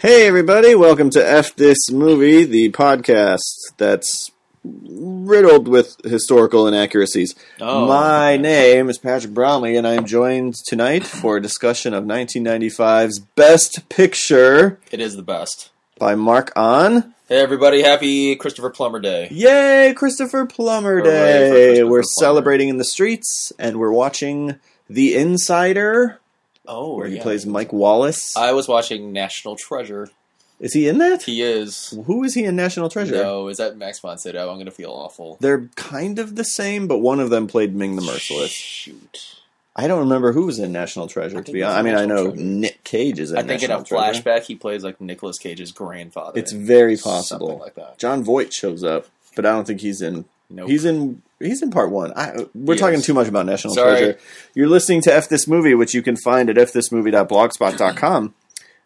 Hey everybody, welcome to F This Movie, the podcast that's riddled with historical inaccuracies. My name is Patrick Bromley, and I am joined tonight for a discussion of 1995's Best Picture. It is the best. By Mark On. Hey everybody, happy Christopher Plummer Day. Yay, Christopher Plummer Day! We're celebrating in the streets, and we're watching The Insider. Oh, where he plays Mike Wallace. I was watching National Treasure. Is he in that? He is. Who is he in National Treasure? No, is that Max von Sydow? I'm going to feel awful. They're kind of the same, but one of them played Ming the Merciless. Shoot. I don't remember who was in National Treasure, to be honest. I mean, I know Nick Cage is in National Treasure. I think in a flashback, he plays like Nicolas Cage's grandfather. It's very possible. Something like that. John Voight shows up, but I don't think he's in... Nope. He's in part one. We're talking too much about National Treasure. You're listening to F This Movie, which you can find at fthismovie.blogspot.com.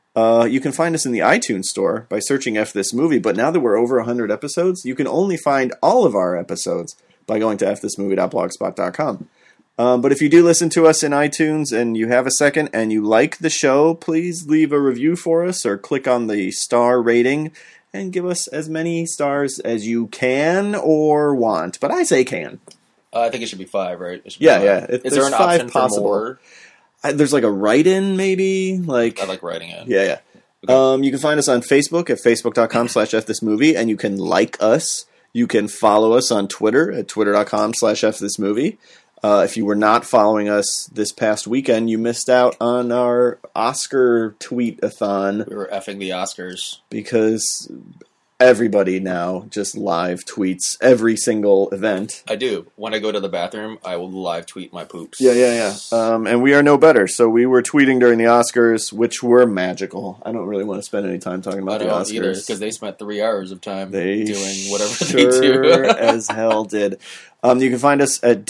You can find us in the iTunes store by searching F This Movie, but now that we're over 100 episodes, you can only find all of our episodes by going to fthismovie.blogspot.com. But if you do listen to us in iTunes and you have a second and you like the show, please leave a review for us or click on the star rating and give us as many stars as you can or want. But I say can. I think it should be 5, right? It should be yeah, 5. yeah. Is there an option possible? For more? There's like a write-in, maybe. I like writing in. Yeah, yeah. Okay. You can find us on Facebook at facebook.com/fthismovie, and you can like us. You can follow us on Twitter at twitter.com/fthismovie. If you were not following us this past weekend, you missed out on our Oscar tweet-a-thon. We were effing the Oscars. Because everybody now just live tweets every single event. I do. When I go to the bathroom, I will live tweet my poops. Yeah. And we are no better. So we were tweeting during the Oscars, which were magical. I don't really want to spend any time talking about the Oscars. I don't either, because they spent 3 hours of time doing whatever they do. As hell did. You can find us at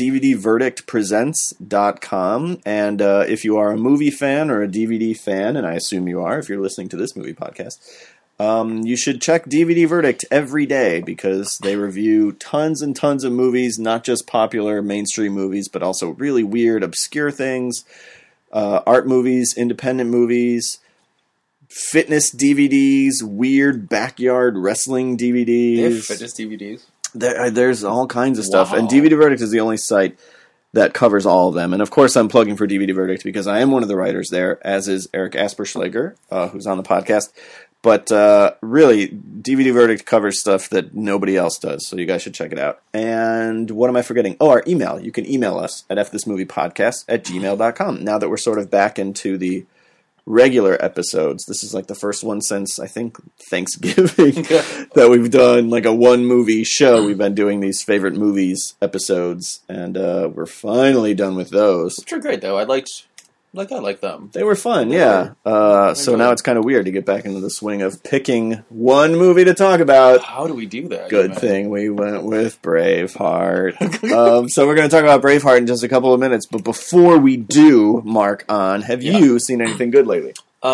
dvdverdictpresents.com. And if you are a movie fan or a DVD fan, and I assume you are if you're listening to this movie podcast, you should check DVD Verdict every day because they review tons and tons of movies, not just popular mainstream movies, but also really weird, obscure things, art movies, independent movies, fitness DVDs, weird backyard wrestling DVDs. They have fitness DVDs? There's all kinds of stuff, Wow. and DVD Verdict is the only site that covers all of them. And of course, I'm plugging for DVD Verdict because I am one of the writers there, as is Eric Asperschlager, who's on the podcast. But really, DVD Verdict covers stuff that nobody else does, so you guys should check it out. And what am I forgetting? Oh, our email. You can email us at fthismoviepodcast@gmail.com. Now that we're sort of back into the regular episodes, this is like the first one since, I think, Thanksgiving that we've done like a one-movie show. We've been doing these favorite movies episodes, and we're finally done with those. Which are great, though. I like them. They were fun, yeah. So now it's kind of weird to get back into the swing of picking one movie to talk about. How do we do that? Good thing we went with Braveheart. So we're going to talk about Braveheart in just a couple of minutes. But before we do, Mark On, have you seen anything good lately?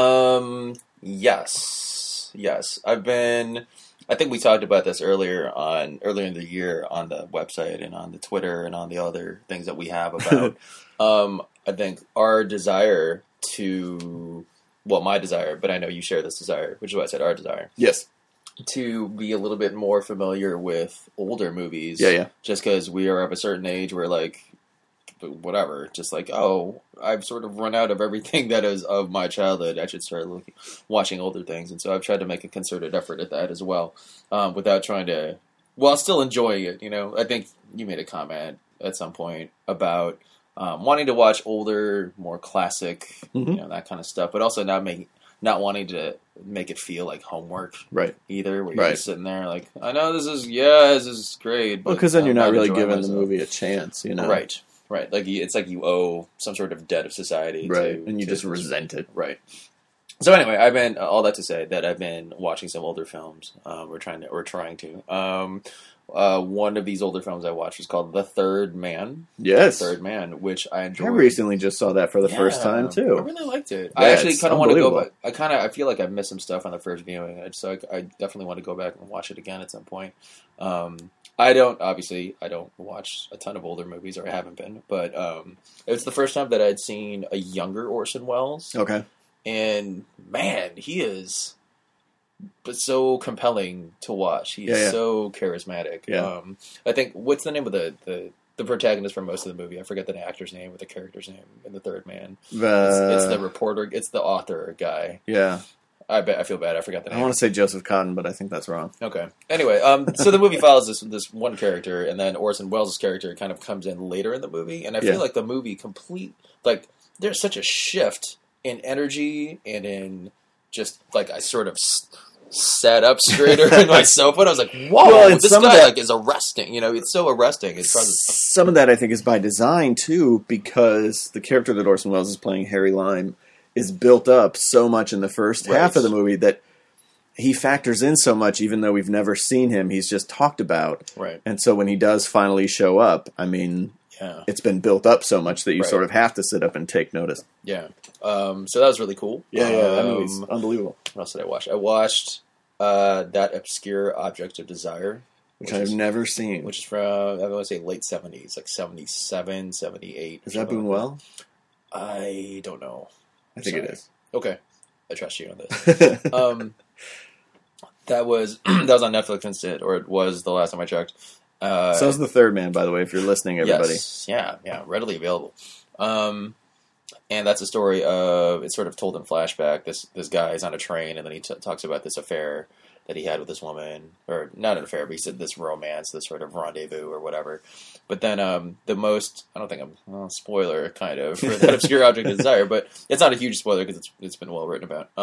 Yes. I think we talked about this earlier in the year on the website and on the Twitter and on the other things that we have about I think our desire my desire, but I know you share this desire, which is why I said our desire. Yes. To be a little bit more familiar with older movies. Yeah. Just because we are of a certain age where, like, whatever, just like, oh, I've sort of run out of everything that is of my childhood. I should start watching older things. And so I've tried to make a concerted effort at that as well, without trying to, while still enjoying it, you know. I think you made a comment at some point about wanting to watch older, more classic, you know, that kind of stuff, but also not wanting to make it feel like homework, right? Either, where you're just sitting there like, I know this is great, but because then you're not really giving the movie a chance, you know? Right. Like it's like you owe some sort of debt of society, right? And you just resent it, right? So anyway, I've been all that to say that I've been watching some older films. We're trying to. One of these older films I watched was called The Third Man. Yes. The Third Man, which I enjoyed. I recently just saw that for the first time, too. I really liked it. Yeah, I actually kind of want to go back. I feel like I missed some stuff on the first viewing, so I definitely want to go back and watch it again at some point. I don't watch a ton of older movies, or I haven't been, but it's the first time that I'd seen a younger Orson Welles. Okay. And man, he is but so compelling to watch. He's so charismatic. Yeah. I think, what's the name of the protagonist for most of the movie? I forget the actor's name or the character's name in The Third Man. It's the reporter. It's the author guy. Yeah. I feel bad. I forgot the name. I want to say Joseph Cotton, but I think that's wrong. Okay. Anyway, so the movie follows this one character, and then Orson Welles' character kind of comes in later in the movie, and I feel like the movie there's such a shift in energy and in just, like, I sort of sat up straighter in my sofa, and I was like, whoa, this guy is arresting. It's so arresting. Some of that, I think, is by design, too, because the character that Orson Welles is playing, Harry Lime, is built up so much in the first half of the movie that he factors in so much, even though we've never seen him. He's just talked about. Right. And so when he does finally show up, I mean, it's been built up so much that you sort of have to sit up and take notice. Yeah. So that was really cool. Yeah, that movie's unbelievable. What else did I watch? I watched That Obscure Object of Desire. Which I've never seen. Which is from, I want to say, late 70s, like 77, 78. Is that Buñuel? I don't know. I think it is. Okay. I trust you on this. That was on Netflix instead, or it was the last time I checked. So is The Third Man, by the way, if you're listening, everybody. Yes. Yeah, readily available. And that's a story of, it's sort of told in flashback. This guy is on a train, and then he talks about this affair that he had with this woman, or not an affair, but he said this romance, this sort of rendezvous or whatever. But then the most, I don't think I'm, spoiler kind of, for That Obscure Object of Desire, but it's not a huge spoiler because it's been well written about.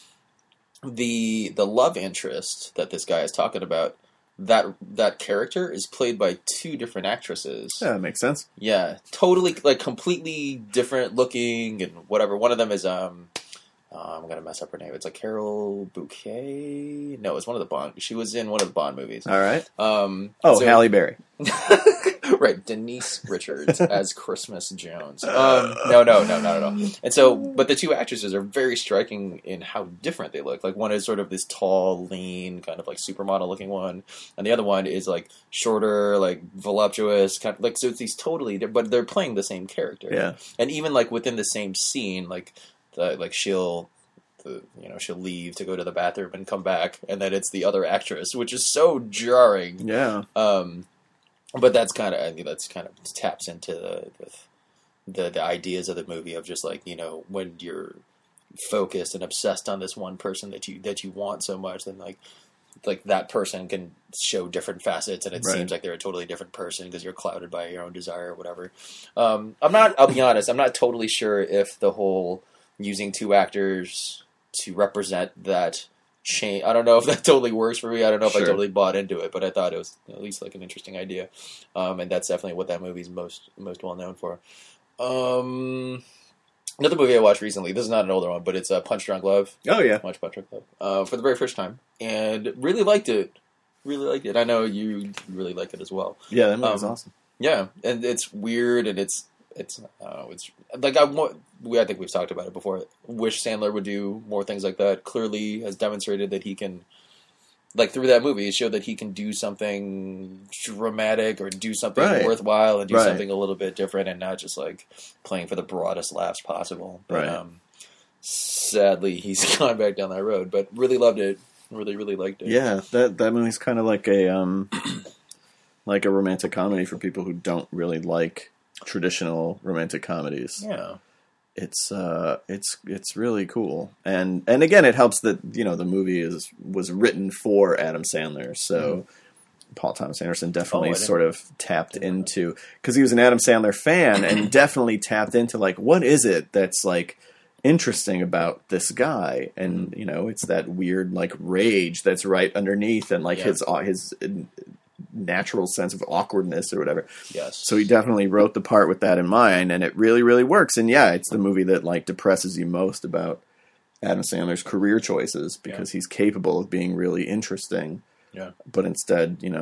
The love interest that this guy is talking about, that character is played by two different actresses. Yeah, that makes sense. Yeah, totally, like, completely different looking and whatever. One of them is, I'm going to mess up her name. It's like Carol Bouquet? No, it's one of the Bond. She was in one of the Bond movies. All right. Halle Berry. Right, Denise Richards as Christmas Jones. No, not at all. And so, but the two actresses are very striking in how different they look. Like, one is sort of this tall, lean, kind of like supermodel looking one, and the other one is like shorter, like voluptuous, kind of like, so it's these totally, but they're playing the same character. Yeah. And even like within the same scene, she'll leave to go to the bathroom and come back, and then it's the other actress, which is so jarring. Yeah. But that's kind of taps into the ideas of the movie of just like, when you're focused and obsessed on this one person that you want so much, then like that person can show different facets, and it seems like they're a totally different person because you're clouded by your own desire or whatever. I'll be honest, I'm not totally sure if the whole using two actors to represent that change, I don't know if that totally works for me. I don't know if I totally bought into it, but I thought it was at least like an interesting idea. And that's definitely what that movie's most well known for. Another movie I watched recently, this is not an older one, but it's Punch Drunk Love. Oh, yeah. I watched Punch Drunk Love for the very first time, and really liked it. I know you really like it as well. Yeah, that movie's awesome. Yeah, and it's weird, and it's like I think we've talked about it before. Wish Sandler would do more things like that. Clearly has demonstrated that he can, like, through that movie, it showed that he can do something dramatic or do something worthwhile and do something a little bit different and not just like playing for the broadest laughs possible. But sadly, he's gone back down that road. But really loved it. Really liked it. Yeah, that movie's kind of like a like a romantic comedy for people who don't really like traditional romantic comedies. Yeah. It's really cool. And again, it helps that, the movie was written for Adam Sandler. So Paul Thomas Anderson definitely sort of tapped into, because he was an Adam Sandler fan and definitely tapped into like, what is it that's like interesting about this guy? And, it's that weird like rage that's right underneath and like his natural sense of awkwardness or whatever. Yes. So he definitely wrote the part with that in mind, and it really, really works. And yeah, it's the movie that like depresses you most about Adam Sandler's career choices because he's capable of being really interesting. Yeah. But instead,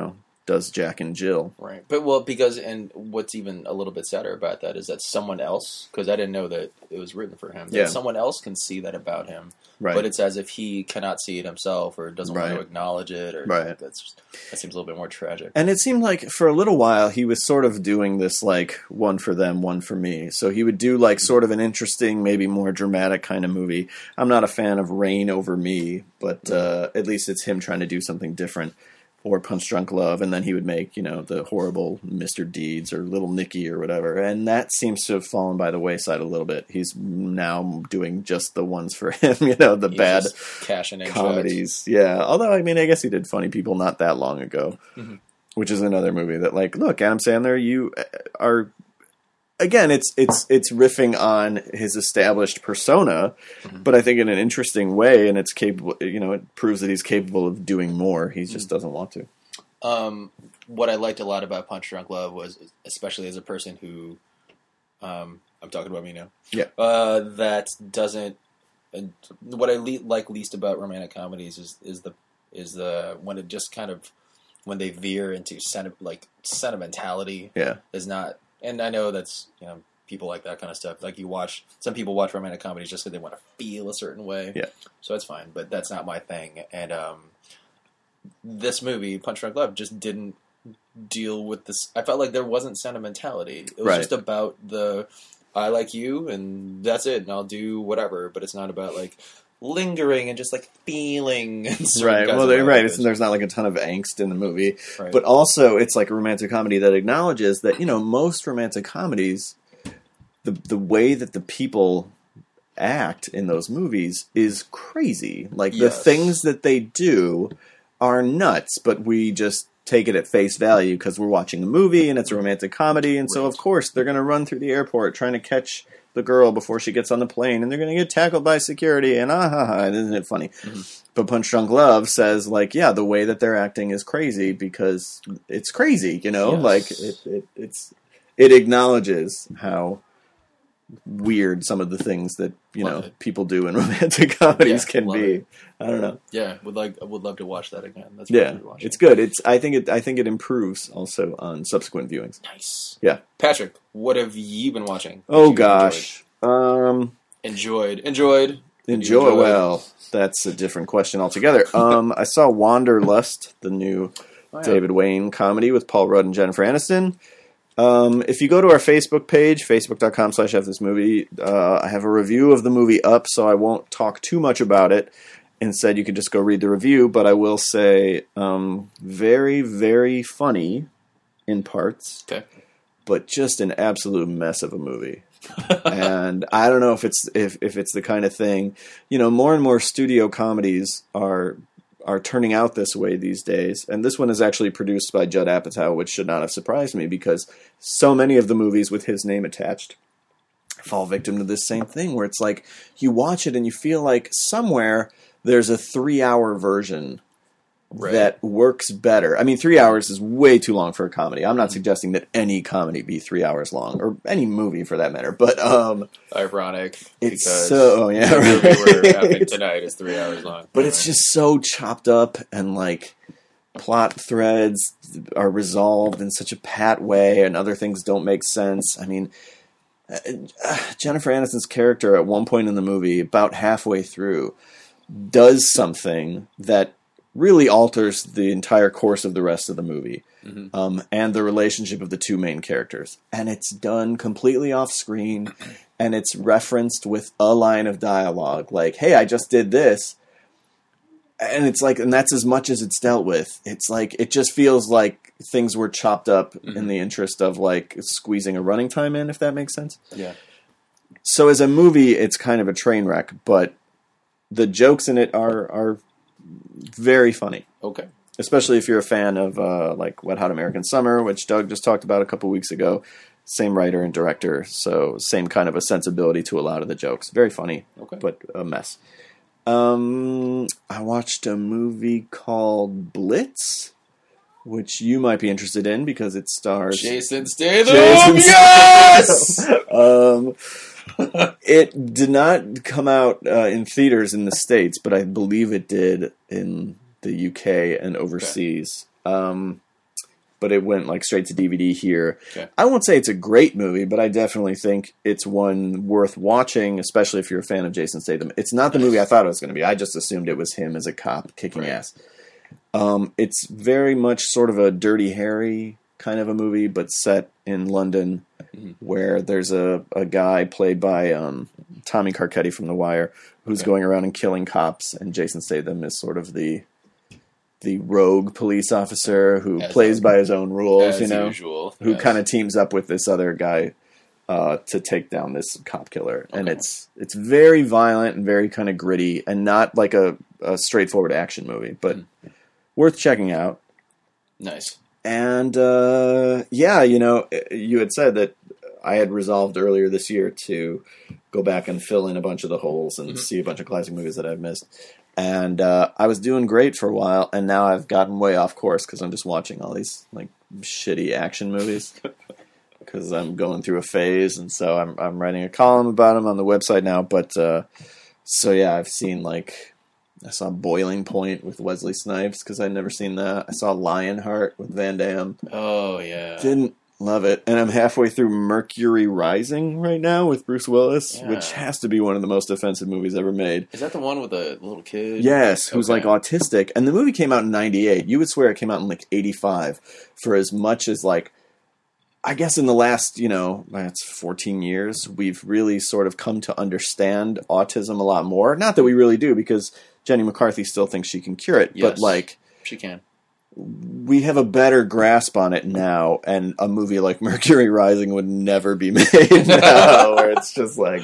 does Jack and Jill. Right. But, and what's even a little bit sadder about that is that someone else, because I didn't know that it was written for him, that someone else can see that about him. Right. But it's as if he cannot see it himself or doesn't want to acknowledge it. Or right. That seems a little bit more tragic. And it seemed like for a little while he was sort of doing this like one for them, one for me. So he would do like sort of an interesting, maybe more dramatic kind of movie. I'm not a fan of Reign Over Me, but at least it's him trying to do something different. Or Punch Drunk Love, and then he would make, the horrible Mr. Deeds or Little Nicky or whatever. And that seems to have fallen by the wayside a little bit. He's now doing just the ones for him, the bad cashing in comedies. Yeah, although, I guess he did Funny People not that long ago, which is another movie that, like, look, Adam Sandler, you are... Again, it's riffing on his established persona, but I think in an interesting way, and it's capable. It proves that he's capable of doing more. He just doesn't want to. What I liked a lot about Punch Drunk Love was, especially as a person who, I'm talking about me now. Yeah. That doesn't. What I like least about romantic comedies is the when it just kind of when they veer into sentimentality. Yeah. Is not. And I know that's, people like that kind of stuff. Like some people watch romantic comedies just because they want to feel a certain way. Yeah. So that's fine, but that's not my thing. And this movie, Punch Drunk Love, just didn't deal with this. I felt like there wasn't sentimentality. It was just about I like you and that's it, and I'll do whatever. But it's not about like lingering and just like feeling. Right. Well, there's not like a ton of angst in the movie, but also it's like a romantic comedy that acknowledges that most romantic comedies, the way that the people act in those movies is crazy. Like the things that they do are nuts, but we just take it at face value because we're watching a movie and it's a romantic comedy, and so of course they're going to run through the airport trying to catch the girl before she gets on the plane, and they're going to get tackled by security, and isn't it funny? But Punch Drunk Love says, like, yeah, the way that they're acting is crazy because it's crazy, like it acknowledges how weird some of the things that people do in romantic comedies can be. It. I don't know. Yeah, I would love to watch that again. That's it's good. I think it improves also on subsequent viewings. Nice. Yeah, Patrick, what have you been watching? Oh gosh, enjoyed. Well, that's a different question altogether. I saw Wanderlust, the new David Wayne comedy with Paul Rudd and Jennifer Aniston. If you go to our Facebook page, facebook.com/fthismovie, I have a review of the movie up, so I won't talk too much about it. Instead, you can just go read the review, but I will say very, very funny in parts, but just an absolute mess of a movie. And I don't know if it's the kind of thing, more and more studio comedies are turning out this way these days. And this one is actually produced by Judd Apatow, which should not have surprised me because so many of the movies with his name attached fall victim to this same thing where it's like you watch it and you feel like somewhere there's a 3-hour version that works better. 3 hours is way too long for a comedy. I'm not suggesting that any comedy be 3 hours long, or any movie for that matter. But ironic, it's because the movie we're having tonight is 3 hours long. But it's just so chopped up, and like plot threads are resolved in such a pat way, and other things don't make sense. Jennifer Aniston's character at one point in the movie, about halfway through, does something that really alters the entire course of the rest of the movie, and the relationship of the two main characters. And it's done completely off screen, and it's referenced with a line of dialogue, like, hey, I just did this. And it's like, and that's as much as it's dealt with. It's like, it just feels like things were chopped up in the interest of like squeezing a running time in, if that makes sense. Yeah. So as a movie, it's kind of a train wreck, but the jokes in it are very funny. Okay. Especially if you're a fan of like Wet Hot American Summer, which Doug just talked about a couple weeks ago. Same writer and director, so same kind of a sensibility to a lot of the jokes. Very funny, but a mess. I watched a movie called Blitz, which you might be interested in because it stars Jason Statham. Yes! It did not come out in theaters in the States, but I believe it did in the UK and overseas. but it went like straight to DVD here. Okay. I won't say it's a great movie, but I definitely think it's one worth watching, especially if you're a fan of Jason Statham. It's not the movie I thought it was going to be. I just assumed it was him as a cop kicking ass. It's very much sort of a Dirty Harry kind of a movie, but set in London, where there's a guy played by Tommy Carcetti from The Wire who's going around and killing cops, and Jason Statham is sort of the rogue police officer who plays by his own rules, usual. who kind of teams up with this other guy to take down this cop killer. And it's very violent and very kind of gritty and not like a straightforward action movie, but worth checking out. Nice. And, you had said that I had resolved earlier this year to go back and fill in a bunch of the holes and see a bunch of classic movies that I've missed. And I was doing great for a while, and now I've gotten way off course because I'm just watching all these like shitty action movies because I'm going through a phase, and so I'm writing a column about them on the website now. But I've seen I saw Boiling Point with Wesley Snipes because I'd never seen that. I saw Lionheart with Van Damme. Oh yeah, didn't love it, and I'm halfway through Mercury Rising right now with Bruce Willis, which has to be one of the most offensive movies ever made. Is that the one with the little kid? Yes, who's like autistic, and the movie came out in '98. You would swear it came out in like '85. For as much as I guess in the last that's 14 years, we've really sort of come to understand autism a lot more. Not that we really do, because Jenny McCarthy still thinks she can cure it, but she can. We have a better grasp on it now, and a movie like Mercury Rising would never be made now, where it's just like,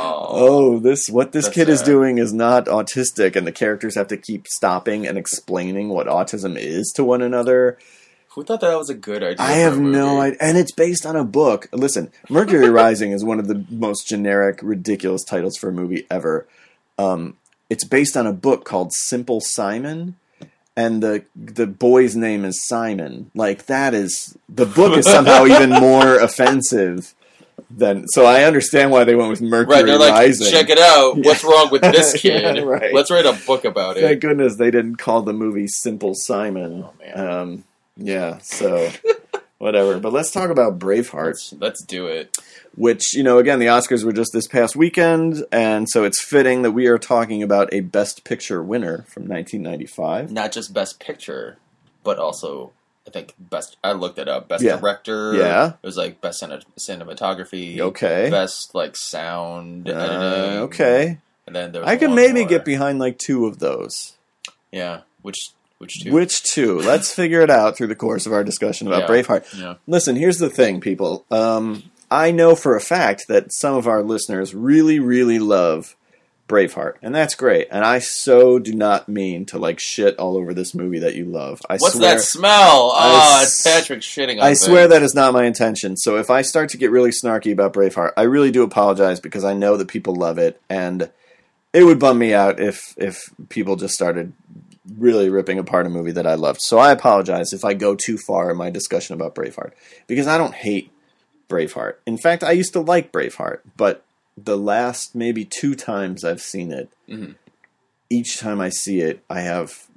what this kid is doing is not autistic, and the characters have to keep stopping and explaining what autism is to one another. Who thought that was a good idea? I have no idea, and it's based on a book. Listen, Mercury Rising is one of the most generic, ridiculous titles for a movie ever. It's based on a book called Simple Simon. And the boy's name is Simon. The book is somehow even more offensive than. So I understand why they went with Mercury They're Rising. Check it out. What's wrong with this kid? Right. Let's write a book about it. Thank goodness they didn't call the movie Simple Simon. Oh man. So whatever. But let's talk about Braveheart. Let's do it. Which, again, the Oscars were just this past weekend, and so it's fitting that we are talking about a Best Picture winner from 1995. Not just Best Picture, but also, I think, I looked it up, Best Director. Yeah. It was Best Cinematography. Okay. Best, Sound Editing. Okay. And then there was I can maybe get behind, two of those. Yeah. Which two? Which two? Let's figure it out through the course of our discussion about Braveheart. Yeah. Listen, here's the thing, people. I know for a fact that some of our listeners really, really love Braveheart, and that's great. And I so do not mean to shit all over this movie that you love. What's that smell? It's Patrick shitting on I swear that is not my intention. So if I start to get really snarky about Braveheart, I really do apologize, because I know that people love it, and it would bum me out if people just started really ripping apart a movie that I loved. So I apologize if I go too far in my discussion about Braveheart, because I don't hate Braveheart. In fact, I used to like Braveheart, but the last maybe 2 times I've seen it, each time I see it, I have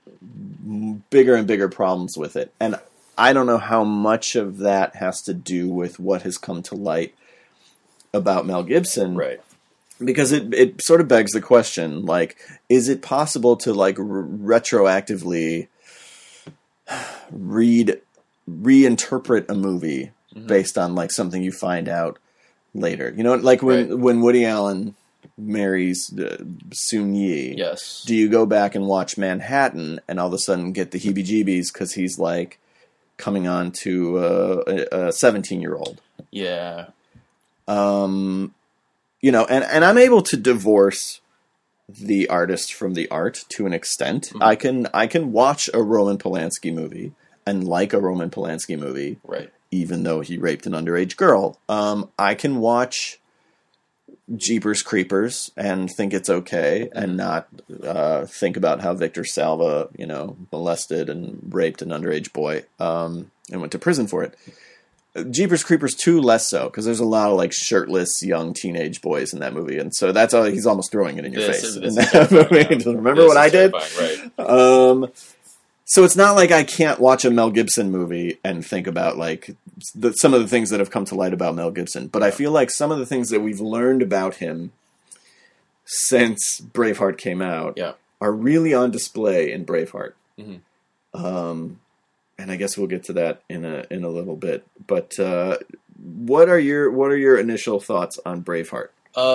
bigger and bigger problems with it. And I don't know how much of that has to do with what has come to light about Mel Gibson. Right. Because it sort of begs the question, is it possible to, retroactively reinterpret a movie based on something you find out later? When Woody Allen marries Soon Yi. Yes. Do you go back and watch Manhattan and all of a sudden get the heebie-jeebies because he's coming on to a 17-year-old? Yeah. And I'm able to divorce the artist from the art to an extent. Mm-hmm. I can watch a Roman Polanski movie and like a Roman Polanski movie. Right. Even though he raped an underage girl. I can watch Jeepers Creepers and think it's okay, and not think about how Victor Salva, molested and raped an underage boy and went to prison for it. Jeepers Creepers 2 less so, because there's a lot of shirtless young teenage boys in that movie, and so that's all he's almost throwing it in your face in that movie. Remember what I did? Right. So it's not like I can't watch a Mel Gibson movie and think about like some of the things that have come to light about Mel Gibson, but I feel like some of the things that we've learned about him since Braveheart came out are really on display in Braveheart. And I guess we'll get to that in a little bit. But what are your initial thoughts on Braveheart?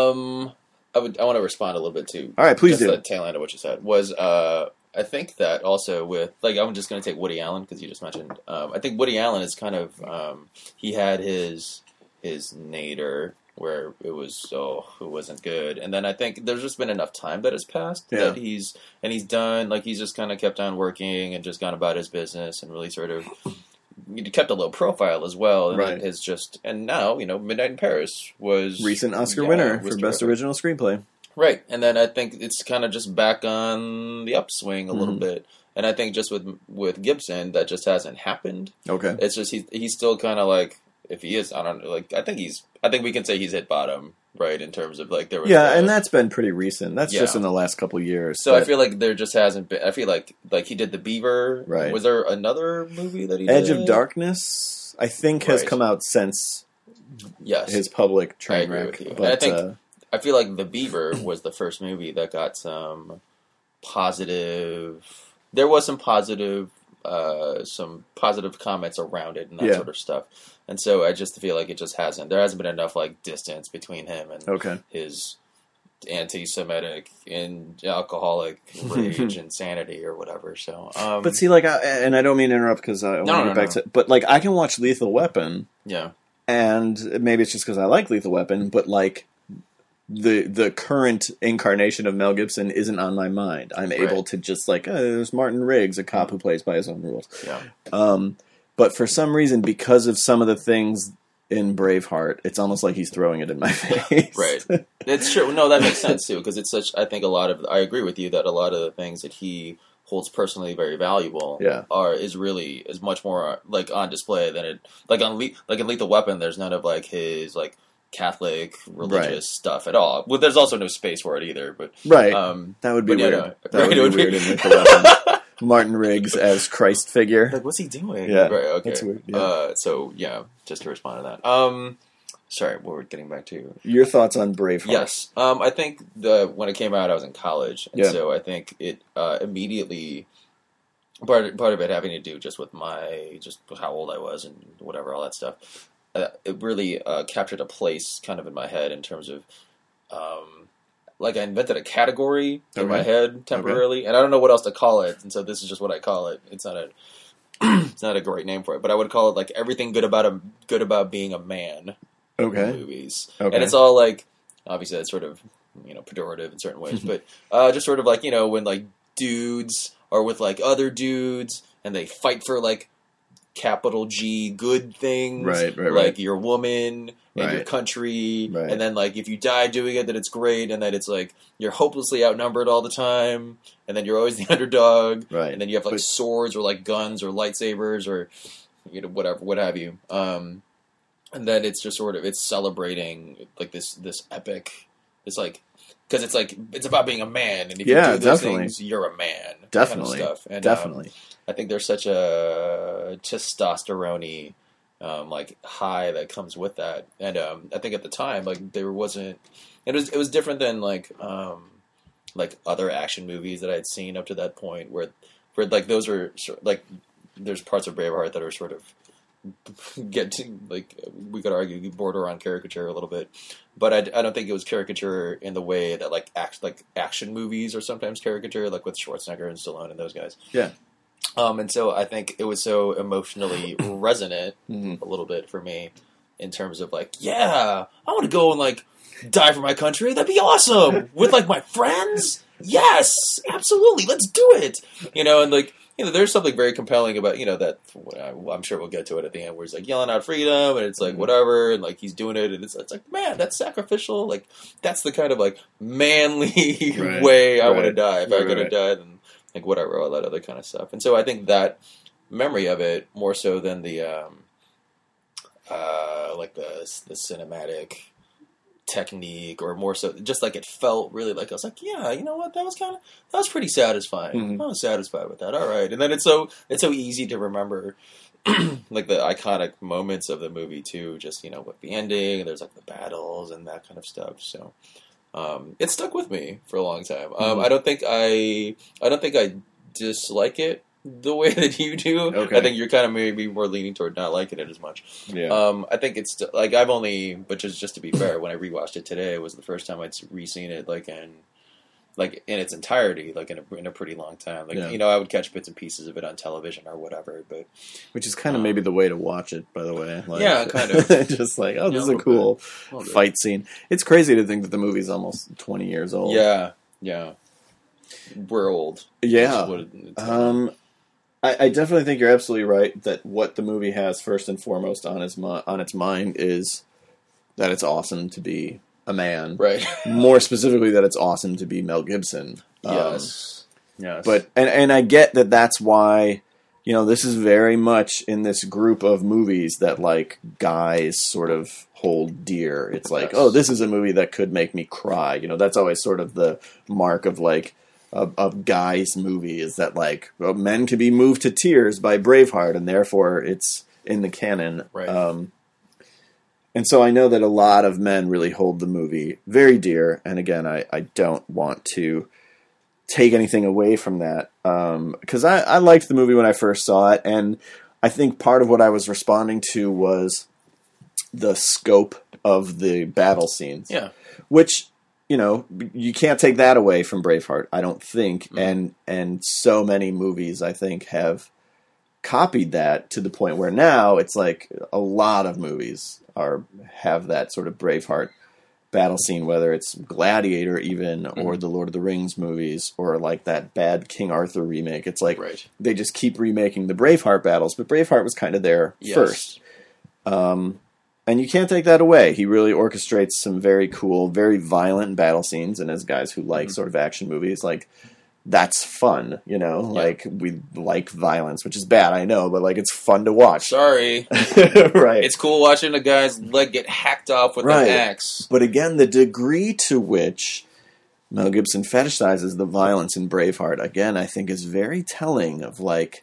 I want to respond a little bit to. All right, please do. The tail end of what you said was. I think that also with like I'm just going to take Woody Allen because you just mentioned. I think Woody Allen is kind of he had his nadir where it wasn't good, and then I think there's just been enough time that has passed that he's done like he's just kind of kept on working and just gone about his business and really sort of he kept a low profile as well, and right. Has just and now Midnight in Paris was recent Oscar winner for Best Original Screenplay. Right, and then I think it's kind of just back on the upswing a little bit, and I think just with Gibson that just hasn't happened. Okay, it's just he's still kind of like if he is I don't know like I think we can say he's hit bottom right in terms of like there was and that's been pretty recent. That's just in the last couple of years. So I feel like there just hasn't been. I feel like he did The Beaver. Right. Was there another movie that he Edge did? of Darkness? I think has come out since his public train wreck. But I feel like The Beaver was the first movie that got some positive. There was some positive comments around it and that sort of stuff. And so I just feel like it just hasn't. There hasn't been enough like distance between him and his anti-Semitic and alcoholic rage and sanity or whatever. So, but see, like, and I don't mean to interrupt because I want to get back to. But like, I can watch Lethal Weapon. Yeah. And maybe it's just because I like Lethal Weapon, but like. The current incarnation of Mel Gibson isn't on my mind. I'm able to just like, there's Martin Riggs, a cop who plays by his own rules. Yeah. But for some reason, because of some of the things in Braveheart, it's almost like he's throwing it in my face. Right. It's true. No, that makes sense too, because it's such. I think I agree with you that a lot of the things that he holds personally very valuable is much more like on display than it like in Lethal Weapon. There's none of like his like. Catholic religious stuff at all. Well, there's also no space for it either. But that would be weird. That would be weird in Lethal Weapon. Martin Riggs as Christ figure. Like, what's he doing? Yeah, right. Okay. That's weird. Yeah. So just to respond to that. Sorry, what we're getting back to. Your thoughts on Braveheart? Yes. I think when it came out, I was in college, and so I think it immediately. Part of it having to do just with just how old I was and whatever all that stuff. It really captured a place kind of in my head in terms of, like I invented a category in my head temporarily, and I don't know what else to call it, and so this is just what I call it. It's not a great name for it, but I would call it like everything good about being a man. In movies, and it's all like obviously that's sort of pejorative in certain ways, but just sort of like when like dudes are with like other dudes and they fight for like. Capital G good things, like your woman and your country, and then like if you die doing it, then it's great, and then it's like you're hopelessly outnumbered all the time, and then you're always the underdog, and then you have like swords or like guns or lightsabers or whatever, what have you, and then it's just sort of it's celebrating like this epic, it's like because it's like it's about being a man, and if you do those things, you're a man, definitely, kind of stuff. And, definitely. I think there's such a testosterone like high that comes with that, and I think at the time like there wasn't. It was different than like other action movies that I had seen up to that point, where like those are like there's parts of Braveheart that are sort of get to, like we could argue border on caricature a little bit, but I don't think it was caricature in the way that like action movies are sometimes caricature, like with Schwarzenegger and Stallone and those guys. Yeah. And so I think it was so emotionally resonant a little bit for me in terms of like, I want to go and like die for my country. That'd be awesome with like my friends. Yes, absolutely. Let's do it. And like, there's something very compelling about, that I'm sure we'll get to it at the end where he's like yelling out freedom and it's like whatever. And like, he's doing it and it's like, man, that's sacrificial. Like that's the kind of like manly way I want to die. If I'm going to die, then like whatever, all that other kind of stuff. And so I think that memory of it more so than the like the cinematic technique, or more so just like it felt really like I was like, yeah, you know what, that was pretty satisfying. Mhm. I was satisfied with that. All right, and then it's so easy to remember. Like the iconic moments of the movie too, just with the ending, and there's like the battles and that kind of stuff. So it stuck with me for a long time. Mhm. I don't think I dislike it the way that you do. Okay. I think you're kind of maybe more leaning toward not liking it as much. Yeah. I think it's like I've only, but just to be fair, when I rewatched it today, it was the first time I'd re-seen it like in its entirety, like in a pretty long time. Like Yeah. I would catch bits and pieces of it on television or whatever, but Which is kind of maybe the way to watch it, by the way. Like, yeah, kind of. just like, oh, this is a a little cool A little bit. fight scene. It's crazy to think that the movie's almost 20 years old. Yeah, we're old. Yeah. Which is what it's I definitely think you're absolutely right that what the movie has first and foremost on its mind is that it's awesome to be a man. right. More specifically, that it's awesome to be Mel Gibson. Yes. But and I get that that's why this is very much in this group of movies that like guys sort of hold dear. It's like, Yes. oh, this is a movie that could make me cry. That's always sort of the mark of like a guy's movie is that like men can be moved to tears by Braveheart, and therefore it's in the canon. Right. And so I know that a lot of men really hold the movie very dear. And again, I don't want to take anything away from that because I liked the movie when I first saw it, and I think part of what I was responding to was the scope of the battle scenes. Yeah. Which you can't take that away from Braveheart, I don't think, and so many movies I think have copied that to the point where now it's like a lot of movies have that sort of Braveheart battle scene, whether it's Gladiator even or the Lord of the Rings movies or like that bad King Arthur remake. It's like Right. they just keep remaking the Braveheart battles, but Braveheart was kind of there Yes. first. And you can't take that away. He really orchestrates some very cool, very violent battle scenes, and as guys who like sort of action movies, like that's fun, like we like violence, which is bad, I know, but like it's fun to watch. Sorry. Right. It's cool watching a guy's leg get hacked off with Right. an axe. But again, the degree to which Mel Gibson fetishizes the violence in Braveheart, again, I think is very telling of like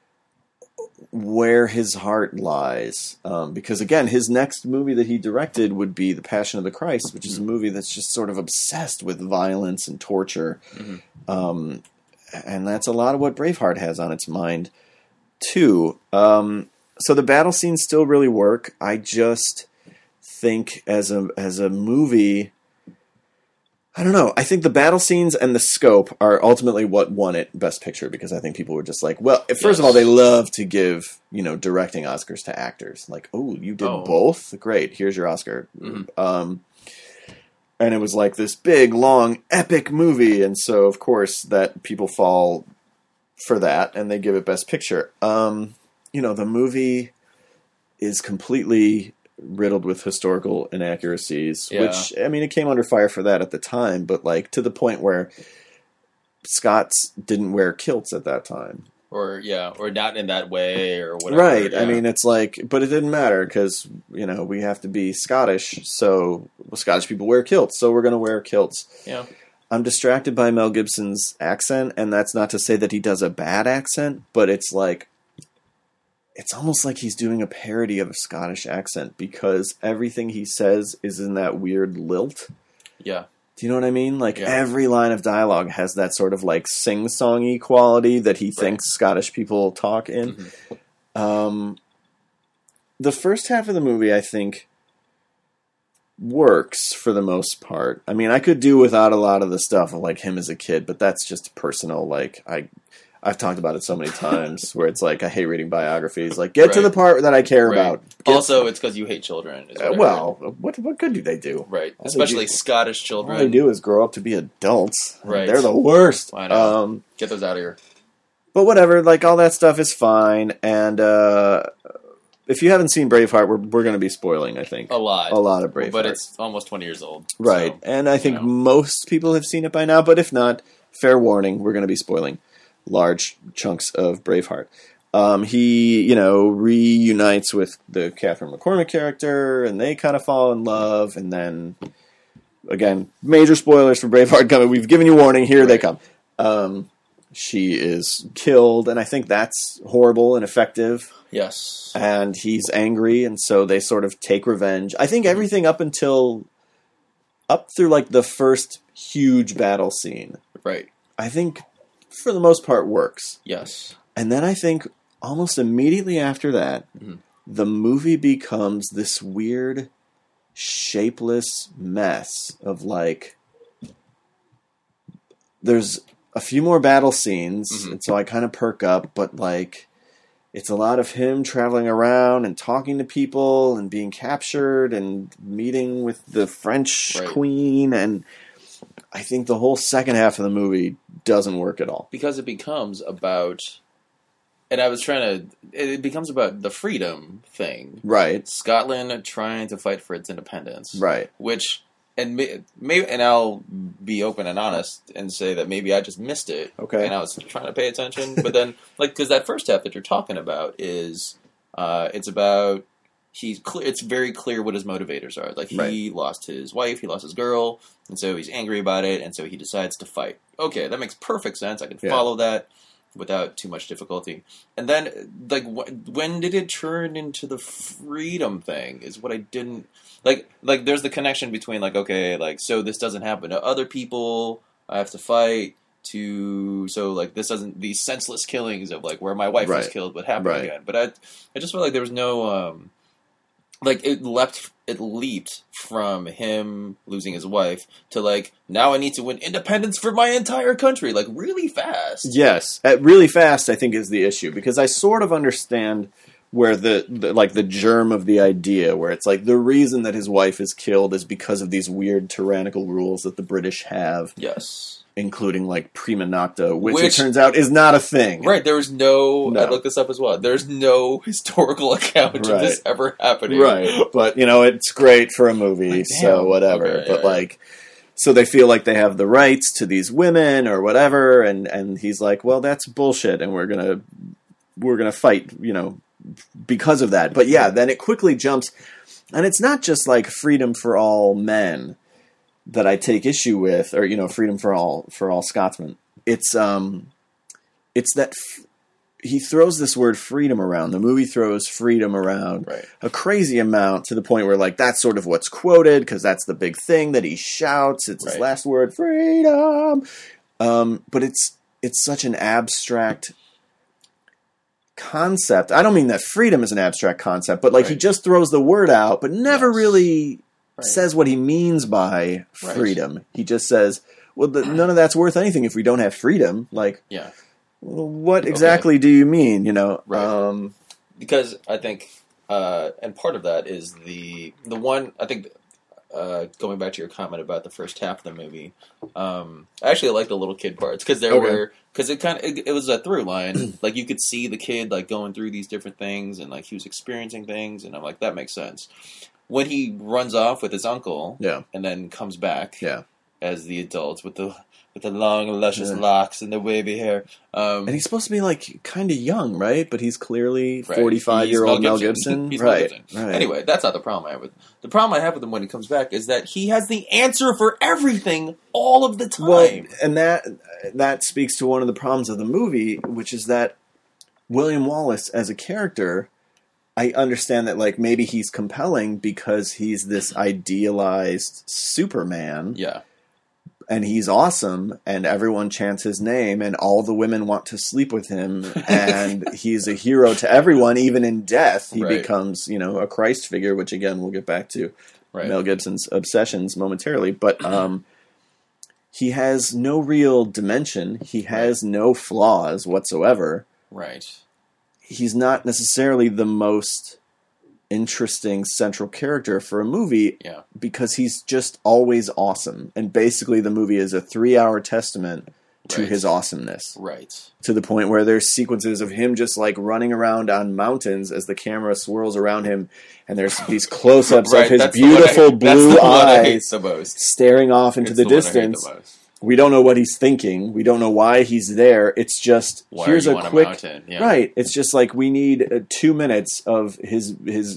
where his heart lies. Because again, his next movie that he directed would be The Passion of the Christ, which is a movie that's just sort of obsessed with violence and torture. And that's a lot of what Braveheart has on its mind, too. So the battle scenes still really work. I just think as a movie, I don't know. I think the battle scenes and the scope are ultimately what won it Best Picture, because I think people were just like, well, first of all, they love to give, directing Oscars to actors. Like, oh, you did both? Great, here's your Oscar. And it was like this big, long, epic movie, and so, of course, that people fall for that, and they give it Best Picture. The movie is completely riddled with historical inaccuracies, which, I mean, it came under fire for that at the time, but like to the point where Scots didn't wear kilts at that time. Or not in that way, or whatever. Right. Yeah. I mean, it's like, but it didn't matter because, we have to be Scottish, so Scottish people wear kilts, so we're going to wear kilts. Yeah. I'm distracted by Mel Gibson's accent, and that's not to say that he does a bad accent, but it's like, it's almost like he's doing a parody of a Scottish accent because everything he says is in that weird lilt. Yeah. Do you know what I mean? Like every line of dialogue has that sort of like sing-songy quality that he thinks Scottish people talk in. The first half of the movie, I think, works for the most part. I mean, I could do without a lot of the stuff of like him as a kid, but that's just personal. Like I've talked about it so many times where it's like I hate reading biographies. Like, get to the part that I care about. Also, it's because you hate children. What good do they do? Right. Especially Scottish children. All they do is grow up to be adults. Right. They're the worst. I know. Get those out of here. But whatever. Like, all that stuff is fine. And if you haven't seen Braveheart, we're going to be spoiling, I think. A lot of Braveheart. But it's almost 20 years old. Right. So, and I think most people have seen it by now. But if not, fair warning, we're going to be spoiling large chunks of Braveheart. He, reunites with the Catherine McCormack character, and they kind of fall in love, and then again, major spoilers for Braveheart coming. We've given you warning. Here they come. She is killed, and I think that's horrible and effective. Yes. And he's angry, and so they sort of take revenge. I think everything up through like the first huge battle scene, Right. I think for the most part works. Yes. And then I think almost immediately after that, the movie becomes this weird, shapeless mess of like, there's a few more battle scenes, and so I kind of perk up, but like, it's a lot of him traveling around and talking to people and being captured and meeting with the French queen, and I think the whole second half of the movie doesn't work at all. Because it becomes about, and it becomes about the freedom thing. Right. Scotland trying to fight for its independence. Right. Which, and maybe, and I'll be open and honest and say that maybe I just missed it. Okay. And I was trying to pay attention, but then, like, because that first half that you're talking about is, it's about, it's very clear what his motivators are. Like, he lost his wife, he lost his girl, and so he's angry about it, and so he decides to fight. Okay, that makes perfect sense. I can follow that without too much difficulty. And then, like, when did it turn into the freedom thing is what I didn't... Like, there's the connection between, like, okay, like, so this doesn't happen to other people, I have to fight so, like, this doesn't... These senseless killings of, like, where my wife was killed would happen again. But I just felt like there was no... like, it leaped from him losing his wife to, like, now I need to win independence for my entire country, like, really fast. Yes. Really fast, I think, is the issue, because I sort of understand where the germ of the idea, where it's like the reason that his wife is killed is because of these weird tyrannical rules that the British have. Yes. Including, like, prima nocta, which it turns out is not a thing. Right, there was no... I looked this up as well. There's no historical account of this ever happening. Right, but, you know, it's great for a movie, like, so whatever. Okay, but, like, so they feel like they have the rights to these women or whatever, and he's like, well, that's bullshit, and we're gonna fight, you know, because of that. But, yeah, then it quickly jumps, and it's not just, like, freedom for all men that I take issue with, or, you know, freedom for all Scotsmen. It's that he throws this word freedom around. The movie throws freedom around a crazy amount, to the point where, like, that's sort of what's quoted, because that's the big thing that he shouts. It's his last word, freedom. But it's such an abstract concept. I don't mean that freedom is an abstract concept, but, like, he just throws the word out, but never really says what he means by freedom. He just says, well, none of that's worth anything if we don't have freedom. Like, well, what exactly do you mean, you know? Right. Because I think, and part of that is the one, I think, going back to your comment about the first half of the movie, I actually like the little kid parts, because because it was a through line. Like, you could see the kid, like, going through these different things, and, like, he was experiencing things, and I'm like, that makes sense. When he runs off with his uncle, and then comes back as the adult with the long, luscious locks and the wavy hair, and he's supposed to be, like, kind of young, right? But he's clearly 45-year-old Mel Gibson. He's Mel Gibson. Anyway, that's not the problem I have with. The problem I have with him when he comes back is that he has the answer for everything all of the time. Well, and that speaks to one of the problems of the movie, which is that William Wallace as a character, I understand that, like, maybe he's compelling because he's this idealized Superman. Yeah. And he's awesome, and everyone chants his name, and all the women want to sleep with him, and he's a hero to everyone, even in death. He becomes, you know, a Christ figure, which, again, we'll get back to Mel Gibson's obsessions momentarily. But he has no real dimension. He has no flaws whatsoever. Right. He's not necessarily the most interesting central character for a movie because he's just always awesome. And basically the movie is a 3-hour testament to his awesomeness. Right. To the point where there's sequences of him just, like, running around on mountains as the camera swirls around him, and there's these close-ups of his beautiful blue eyes staring off into the distance. We don't know what he's thinking. We don't know why he's there. It's just, here's a quick... Right. It's just like, we need 2 minutes of his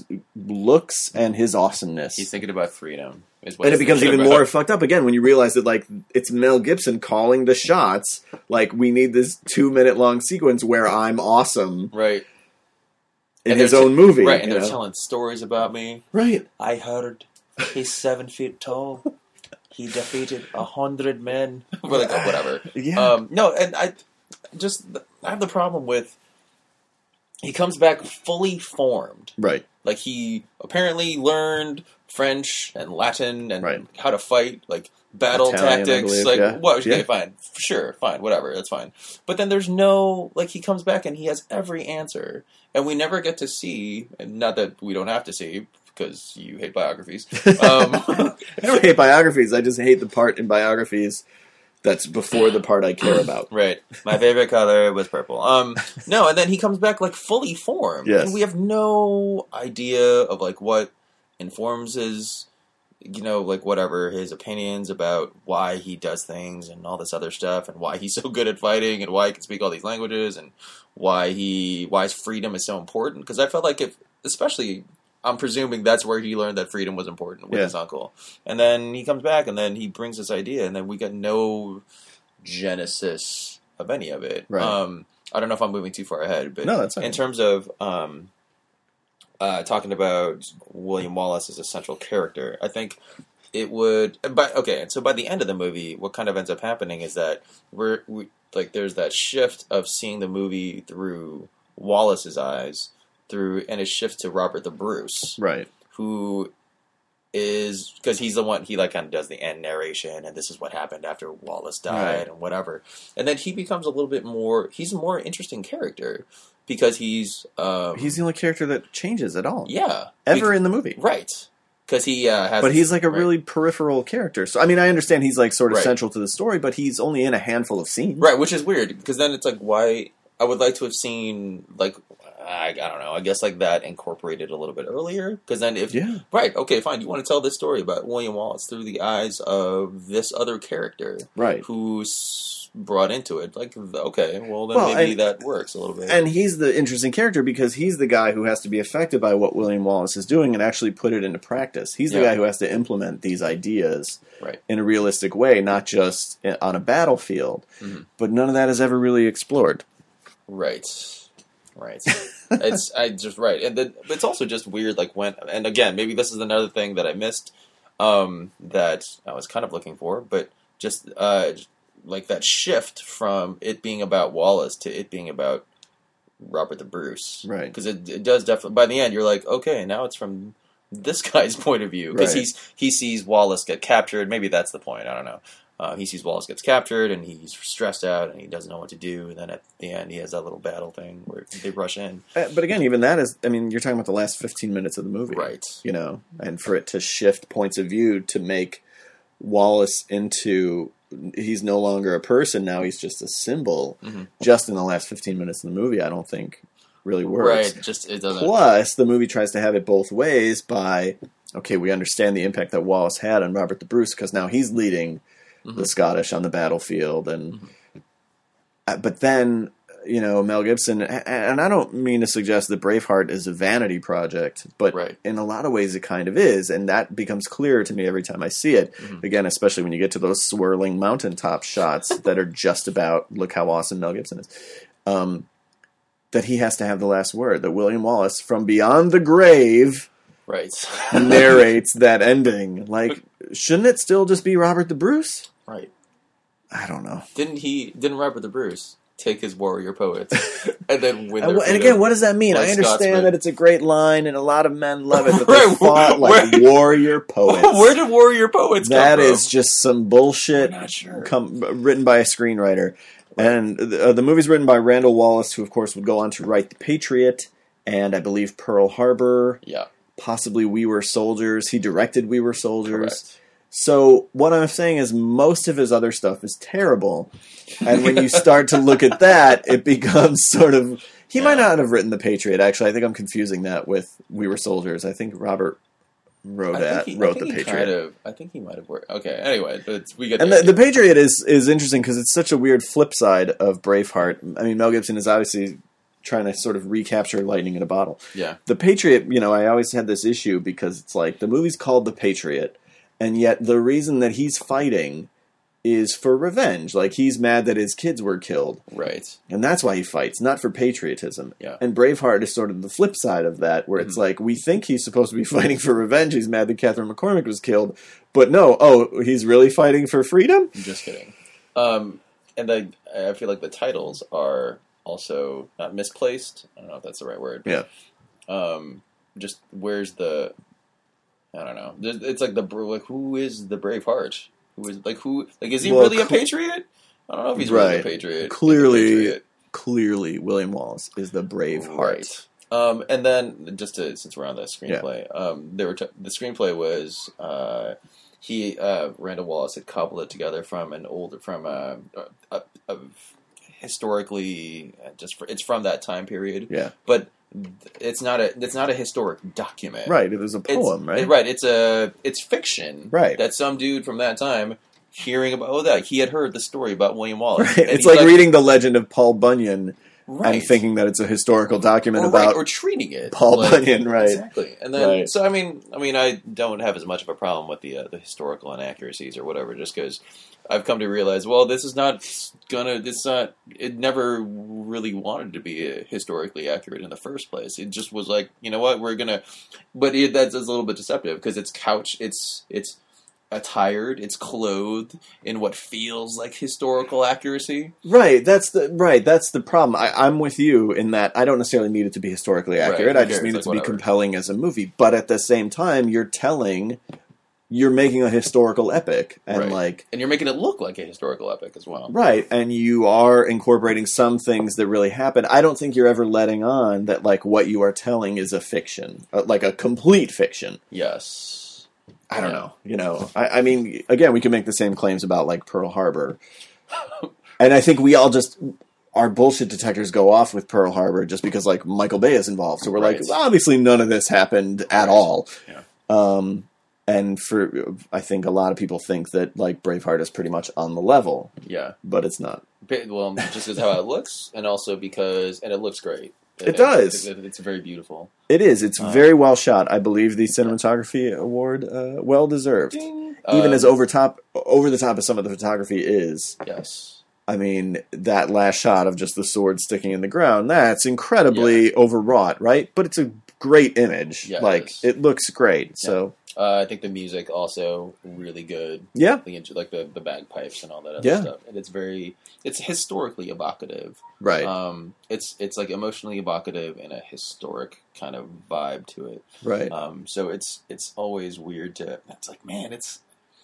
looks and his awesomeness. He's thinking about freedom. Is what And it he's becomes thinking even about. more fucked up again when you realize that, like, it's Mel Gibson calling the shots. Like, we need this 2-minute long sequence where I'm awesome Right. in And his they're own movie. Right, and you they're know? telling stories about me. Right. I heard he's 7 feet tall. He defeated 100 men. We're like, oh, whatever. Yeah. No, and I have the problem with he comes back fully formed. Right. Like he apparently learned French and Latin and Right. how to fight, like battle Italian, I tactics. believe, Like, yeah. what? Okay, Yeah. fine, sure, fine, whatever, that's fine. But then there's no like he comes back and he has every answer, and we never get to see. And not that we don't have to see because you hate biographies. I don't hate biographies. I just hate the part in biographies that's before the part I care about. Right. My favorite color was purple. No, and then he comes back like fully formed. Yes. And we have no idea of like what informs his, like whatever, his opinions about why he does things and all this other stuff and why he's so good at fighting and why he can speak all these languages and why his freedom is so important. Because I felt like especially, I'm presuming that's where he learned that freedom was important with his uncle. And then he comes back and then he brings this idea and then we get no genesis of any of it. Right. I don't know if I'm moving too far ahead, but No, that's okay. in terms of talking about William Wallace as a central character, I think it would. So by the end of the movie, what kind of ends up happening is that there's that shift of seeing the movie through Wallace's eyes, and it shifts to Robert the Bruce, Right. who is because he's the one he like kind of does the end narration and this is what happened after Wallace died Right. and whatever, and then he becomes a little bit more. He's a more interesting character because he's He's the only character that changes at all. yeah Ever in the movie. right because he has. But he's like a right. really peripheral character. So, I mean, I understand he's like sort of Right. central to the story, but he's only in a handful of scenes. Right, which is weird because then it's like why I would like to have seen like I don't know, I guess like that incorporated a little bit earlier because then right, okay, fine, you want to tell this story about William Wallace through the eyes of this other character, Right. who's brought into it, like okay, well then Well, maybe that works a little bit. And he's the interesting character because he's the guy who has to be affected by what William Wallace is doing and actually put it into practice. He's the guy who has to implement these ideas Right. in a realistic way, not just on a battlefield. Mm-hmm. But none of that is ever really explored. Right. It's and then it's also just weird. Like when, and again, maybe this is another thing that I missed that I was kind of looking for, but just like that shift from it being about Wallace to it being about Robert the Bruce, Right. Because it does definitely. By the end, you're like, okay, now it's from this guy's point of view because Right. he sees Wallace get captured. Maybe that's the point. I don't know. He sees Wallace gets captured, and he's stressed out, and he doesn't know what to do. And then at the end, he has that little battle thing where they rush in. But again, even that is, I mean, you're talking about the last 15 minutes of the movie. Right. You know, and for it to shift points of view to make Wallace into, he's no longer a person, now he's just a symbol, just in the last 15 minutes of the movie, I don't think really works. Right, just it doesn't. Plus, the movie tries to have it both ways by, okay, we understand the impact that Wallace had on Robert the Bruce because now he's leading the Scottish on the battlefield, and but then Mel Gibson, and I don't mean to suggest that Braveheart is a vanity project, but Right. in a lot of ways it kind of is, and that becomes clearer to me every time I see it. Again, especially when you get to those swirling mountaintop shots that are just about look how awesome Mel Gibson is. That he has to have the last word. That William Wallace, from beyond the grave, Right. narrates that ending. Like, shouldn't it still just be Robert the Bruce? Right. I don't know. Didn't Robert the Bruce take his warrior poets and then win their And freedom again, what does that mean? like I understand Scotsmen? that it's a great line, and a lot of men love it, but they Right, fought like where- warrior poets. Where did warrior poets come That from? is just some bullshit We're not sure. written by a screenwriter. And the movie's written by Randall Wallace, who, of course, would go on to write The Patriot and, I believe, Pearl Harbor. Yeah. Possibly We Were Soldiers. He directed We Were Soldiers. Correct. So what I'm saying is most of his other stuff is terrible. And when you start to look at that, it becomes sort of... He might not have written The Patriot, actually. I think I'm confusing that with We Were Soldiers. I think Robert wrote The Patriot. I think he might have worked. Okay, anyway, we get And there. the Patriot is interesting because it's such a weird flip side of Braveheart. I mean, Mel Gibson is obviously trying to sort of recapture lightning in a bottle. Yeah. The Patriot, I always had this issue because it's like the movie's called The Patriot, and yet the reason that he's fighting is for revenge. Like, he's mad that his kids were killed. Right. And that's why he fights, not for patriotism. Yeah. And Braveheart is sort of the flip side of that, where it's like, we think he's supposed to be fighting for revenge. He's mad that Catherine McCormick was killed. But no, he's really fighting for freedom? I'm just kidding. And I feel like the titles are also not misplaced. I don't know if that's the right word. Yeah. Just where's the... I don't know. It's like who is the Braveheart? Is he really a patriot? I don't know if he's really a patriot. Clearly, William Wallace is the Braveheart. Right. And then, since we're on the screenplay, the screenplay was Randall Wallace had cobbled it together from historically it's from that time period. Yeah. But it's not a historic document. Right. It was a poem, right? Right. It's fiction. Right. That some dude from that time hearing about that he had heard the story about William Wallace. Right. It's like reading the legend of Paul Bunyan. Right. And thinking that it's a historical document about or treating it Paul Bunyan, right? Exactly. And then, so I mean, I don't have as much of a problem with the historical inaccuracies or whatever, just because I've come to realize, well, this is not it never really wanted to be historically accurate in the first place. It just was like, you know what, that's a little bit deceptive because it's attired, it's clothed in what feels like historical accuracy. Right, that's the problem. I'm with you in that I don't necessarily need it to be historically accurate. I just need it to be compelling as a movie. But at the same time, you're making a historical epic, and and you're making it look like a historical epic as well. Right, and you are incorporating some things that really happened. I don't think you're ever letting on that what you are telling is a fiction, like a complete fiction. Yes. I don't know. I mean, again, we can make the same claims about Pearl Harbor, and I think we all just our bullshit detectors go off with Pearl Harbor just because Michael Bay is involved. So we're obviously none of this happened at all. Yeah. And I think a lot of people think that Braveheart is pretty much on the level. Yeah, but it's not. Well, just because how it looks, and also because it looks great. It does. It's very beautiful. It is. It's very well shot. I believe the cinematography award, well deserved. Even as over the top as some of the photography is. Yes. I mean, that last shot of just the sword sticking in the ground, that's incredibly overwrought, right? But it's a great image. Yeah, it looks great. Yeah. So I think the music also really good. Yeah. The bagpipes and all that other stuff. And it's historically evocative. Right. It's emotionally evocative and a historic kind of vibe to it. Right. So it's always weird it's man, it's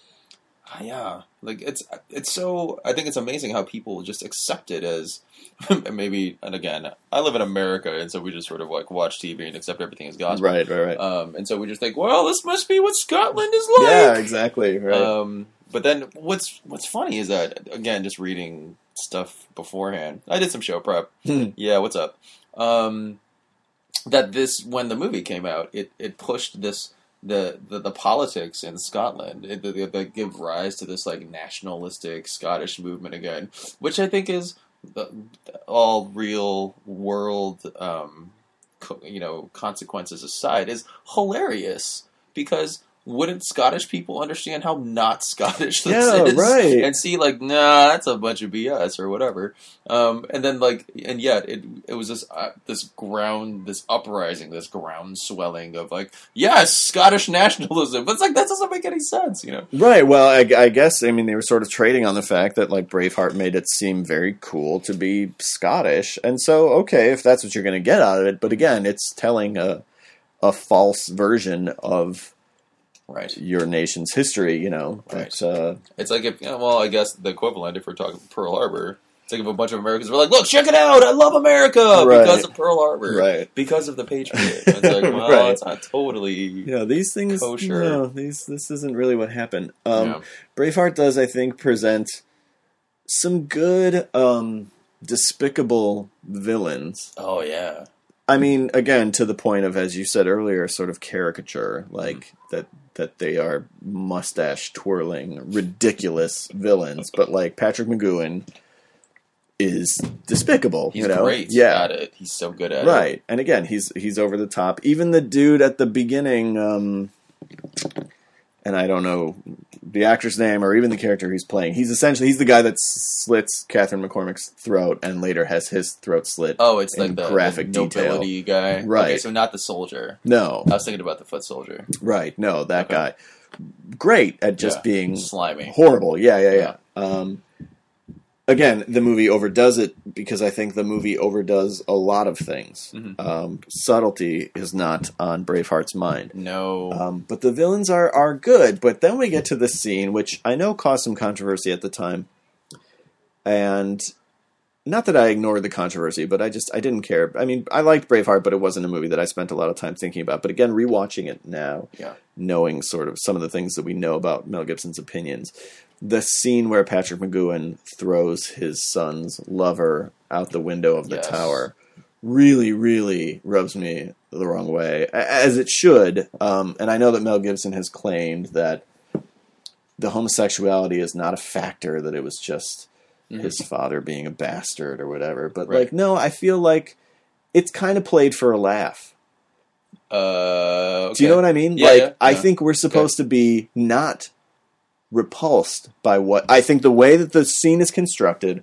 it's so, I think it's amazing how people just accept it as maybe, and again, I live in America, and so we just sort of watch TV and accept everything as gospel. Right. And so we just think, well, this must be what Scotland is like. Yeah, exactly. Right. But then what's funny is that, again, just reading stuff beforehand, I did some show prep. Yeah, what's up? That when the movie came out, it pushed this, the politics in Scotland, they give rise to this nationalistic Scottish movement again, which I think is all real world, consequences aside, is hilarious because wouldn't Scottish people understand how not Scottish this is? Right. And see, nah, that's a bunch of BS or whatever. And then, and yet, it was this uprising, this ground swelling of, yes, Scottish nationalism. But it's that doesn't make any sense, Right. Well, I guess, they were sort of trading on the fact that, Braveheart made it seem very cool to be Scottish. And so, okay, if that's what you're going to get out of it. But again, it's telling a false version of your nation's history, Right. But, it's I guess the equivalent, if we're talking Pearl Harbor, it's if a bunch of Americans were look, check it out, I love America because of Pearl Harbor, right? Because of the Patriot. It's it's not totally these things kosher. No, this isn't really what happened. Braveheart does, I think, present some good, despicable villains. Oh yeah. Again, to the point of, as you said earlier, sort of caricature, that they are mustache twirling, ridiculous villains. But Patrick McGoohan, is despicable. He's you know? great Yeah. at it. He's so good at it. Right. And again, he's over the top. Even the dude at the beginning, and I don't know the actor's name or even the character he's playing. He's the guy that slits Catherine McCormick's throat and later has his throat slit. Oh, it's in like the graphic nobility guy. Right. Okay, so not the soldier. No. I was thinking about the foot soldier. Right. No, that guy. Great at just being slimy. Horrible. Yeah. Again, the movie overdoes it because I think the movie overdoes a lot of things. Mm-hmm. Subtlety is not on Braveheart's mind. No. But the villains are good. But then we get to this scene, which I know caused some controversy at the time. And not that I ignored the controversy, but I didn't care. I mean, I liked Braveheart, but it wasn't a movie that I spent a lot of time thinking about. But again, rewatching it now, knowing sort of some of the things that we know about Mel Gibson's opinions, the scene where Patrick McGoohan throws his son's lover out the window of the tower really, really rubs me the wrong way, as it should. And I know that Mel Gibson has claimed that the homosexuality is not a factor, that it was just his father being a bastard or whatever. But, like, no, I feel like it's kind of played for a laugh. Okay. Do you know what I mean? Yeah, I think we're supposed to be not repulsed by what... I think the way that the scene is constructed,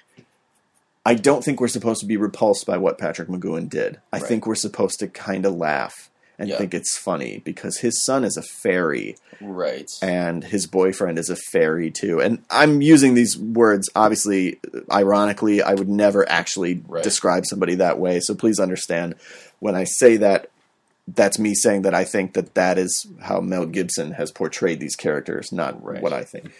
I don't think we're supposed to be repulsed by what Patrick McGoohan did. I think we're supposed to kind of laugh and think it's funny because his son is a fairy. Right. And his boyfriend is a fairy, too. And I'm using these words, obviously, ironically. I would never actually describe somebody that way. So please understand, when I say that, that's me saying that I think that is how Mel Gibson has portrayed these characters, not what I think.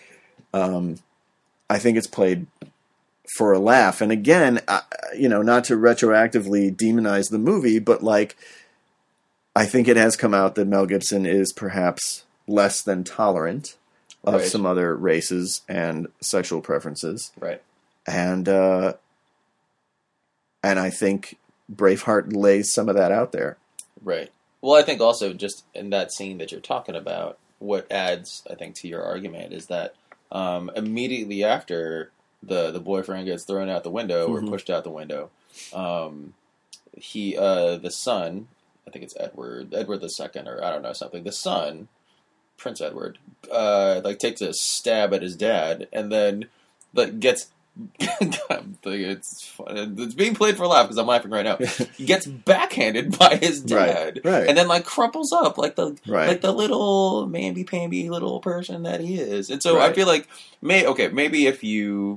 I think it's played for a laugh. And again, not to retroactively demonize the movie, but like, I think it has come out that Mel Gibson is perhaps less than tolerant of some other races and sexual preferences. Right. And I think Braveheart lays some of that out there. Right. Well, I think also just in that scene that you're talking about, what adds, I think, to your argument is that immediately after the boyfriend gets thrown out the window or pushed out the window, the son, I think it's Edward II, or I don't know, something. The son, Prince Edward, takes a stab at his dad, and then gets. It's fun. It's being played for a laugh because I'm laughing right now. He gets backhanded by his dad, and then crumples up like the little mamby-pamby little person that he is. And so I feel like maybe if you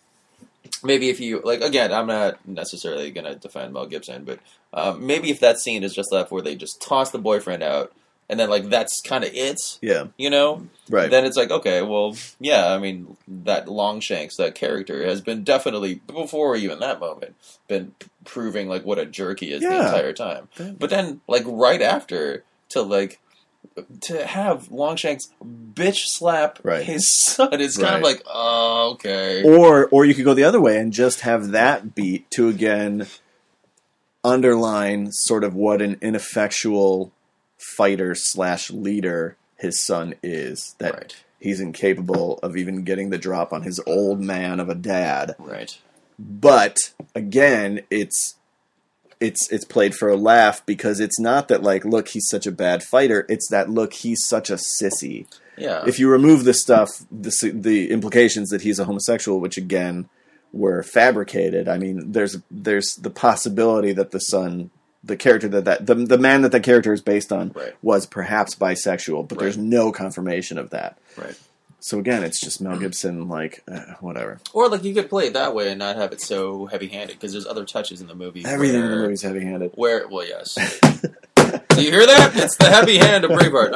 again, I'm not necessarily going to defend Mel Gibson, but maybe if that scene is just left where they just toss the boyfriend out, and then that's kind of it. Yeah. Then it's like, okay, well, yeah, I mean, that Longshanks, that character, has been definitely, before even that moment, been proving what a jerk he is the entire time. But then right after, to have Longshanks bitch slap his son is kind of like, oh, okay. Or you could go the other way and just have that beat to again underline sort of what an ineffectual fighter / leader his son is. That he's incapable of even getting the drop on his old man of a dad. Right. But again, it's played for a laugh because it's not that look, he's such a bad fighter. It's that look, he's such a sissy. Yeah. If you remove the stuff, the implications that he's a homosexual, which again were fabricated. I mean, there's the possibility that the son, the character the man that character is based on, was perhaps bisexual, but there's no confirmation of that. Right. So again, it's just Mel Gibson, whatever. Or you could play it that way and not have it so heavy-handed, because there's other touches in the movie. Everything in the movie's heavy-handed. Well, yes. Do you hear that? It's the heavy hand of Braveheart.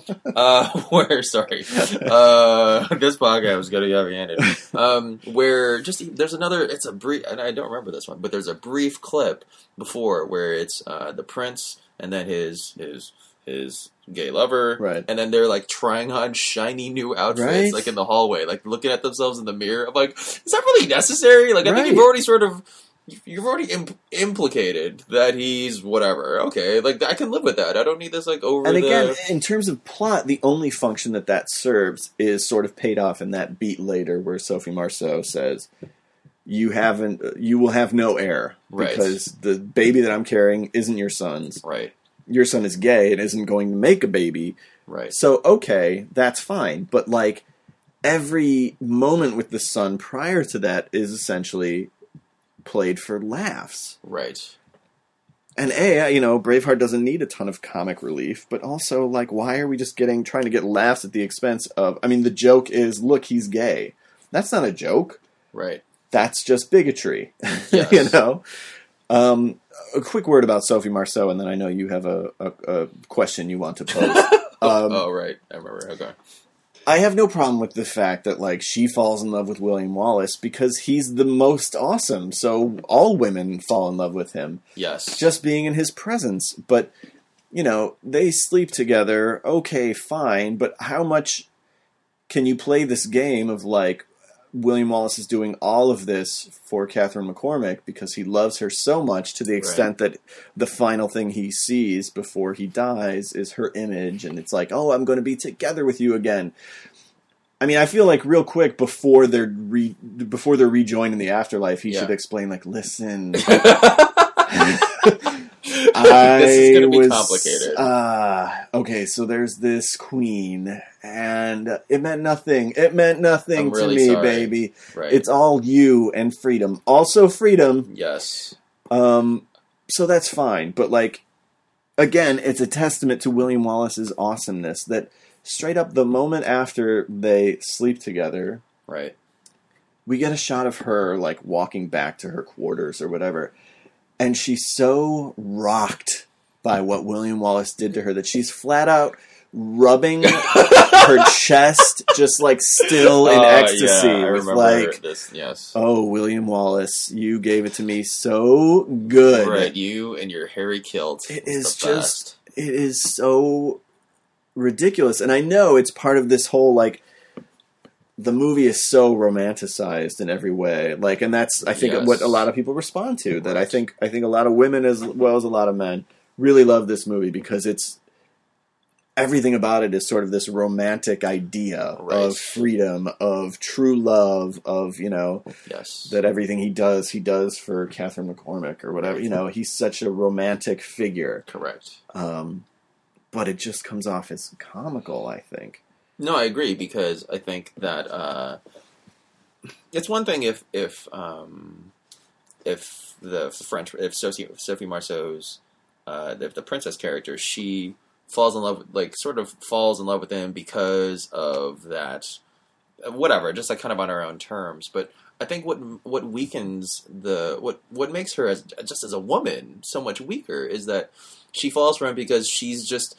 This podcast was going to be heavy-handed. Where there's another, it's a brief, and I don't remember this one, but there's a brief clip before where it's the prince and then his gay lover, and then they're trying on shiny new outfits, in the hallway, looking at themselves in the mirror. I'm like, is that really necessary? I think you've already implicated that he's whatever. Okay, I can live with that. I don't need this over. And again, in terms of plot, the only function that serves is sort of paid off in that beat later, where Sophie Marceau says, you will have no heir Right. because the baby that I'm carrying isn't your son's. Right. Your son is gay and isn't going to make a baby. Right. So, okay, that's fine. But, like, every moment with the son prior to that is essentially played for laughs. Right. And Braveheart doesn't need a ton of comic relief, but also, like, why are we just trying to get laughs at the expense of, the joke is, look, he's gay. That's not a joke. Right. That's just bigotry. Yes. A quick word about Sophie Marceau, and then I know you have a question you want to pose. Oh, right. I remember. Okay. I have no problem with the fact that, like, she falls in love with William Wallace because he's the most awesome. So all women fall in love with him. Yes. Just being in his presence. But, they sleep together. Okay, fine. But how much can you play this game of, like, William Wallace is doing all of this for Catherine McCormick because he loves her so much to the extent that the final thing he sees before he dies is her image, and it's like, oh, I'm going to be together with you again. I feel like real quick before they're rejoined in the afterlife, he should explain, like, listen, this is going to be complicated. Okay, so there's this queen, and it meant nothing. It meant nothing to me, sorry. baby. Right. It's all you and freedom. Also freedom. Yes. So that's fine. But, like, again, it's a testament to William Wallace's awesomeness that straight up the moment after they sleep together, right, we get a shot of her, like, walking back to her quarters or whatever. And she's so rocked by what William Wallace did to her that she's flat out rubbing her chest, just, like, still in ecstasy. Yeah, I with, remember like, this. Yes. oh, William Wallace, you gave it to me so good. Right, you and your hairy kilt. It is so ridiculous. And I know it's part of this whole, like, the movie is so romanticized in every way, like, and that's I think what a lot of people respond to. That I think a lot of women as well as a lot of men really love this movie because it's everything about it is sort of this romantic idea of freedom, of true love, of that everything he does for Catherine McCormick or whatever. He's such a romantic figure. Correct. But it just comes off as comical, I think. No, I agree because I think that it's one thing if Sophie Marceau's if the princess character she falls in love with him because of that whatever, just like kind of on her own terms. But I think what weakens what makes her as a woman so much weaker is that she falls for him because she's just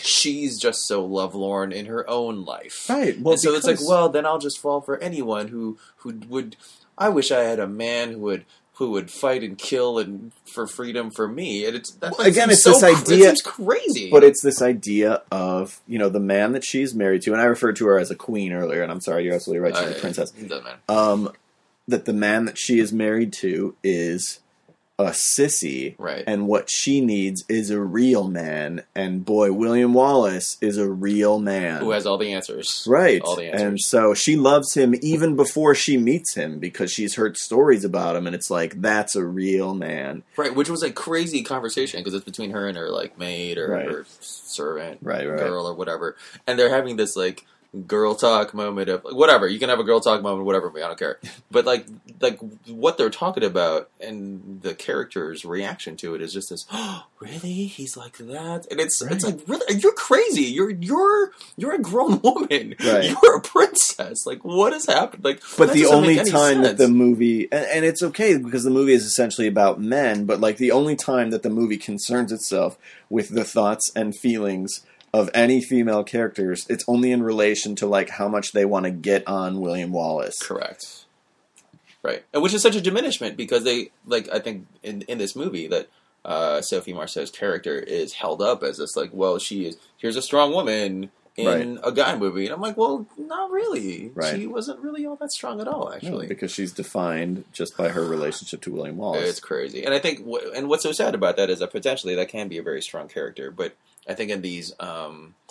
so lovelorn in her own life. Right. Well, and so it's like, well, then I'll just fall for anyone who would. I wish I had a man who would fight and kill and for freedom for me. And it's this idea. It seems crazy, but it's this idea of the man that she's married to, and I referred to her as a queen earlier. And I'm sorry, you're absolutely right. She's a princess. Doesn't matter. That the man that she is married to is a sissy, right? And what she needs is a real man. And boy, William Wallace is a real man who has all the answers, right? All the answers, and so she loves him even before she meets him because she's heard stories about him, and it's like that's a real man, right? Which was a crazy conversation because it's between her and her like maid or her servant, girl or whatever, and they're having this like girl talk moment of whatever. You can have a girl talk moment, whatever. I don't care. But like what they're talking about and the character's reaction to it is just this. Oh, really? He's like that, and it's like really you're crazy. You're a grown woman. Right. You're a princess. Like what has happened? Like, but the only time that the movie and it's okay because the movie is essentially about men. But like the only time that the movie concerns itself with the thoughts and feelings of any female characters, it's only in relation to like how much they want to get on William Wallace. Correct. Right. And which is such a diminishment because they I think in this movie that Sophie Marceau's character is held up as this like, well, here's a strong woman in a guy movie. And I'm like, well, not really. Right. She wasn't really all that strong at all, actually. No, because she's defined just by her relationship to William Wallace. It's crazy. And I think what's so sad about that is that potentially that can be a very strong character, but I think in these,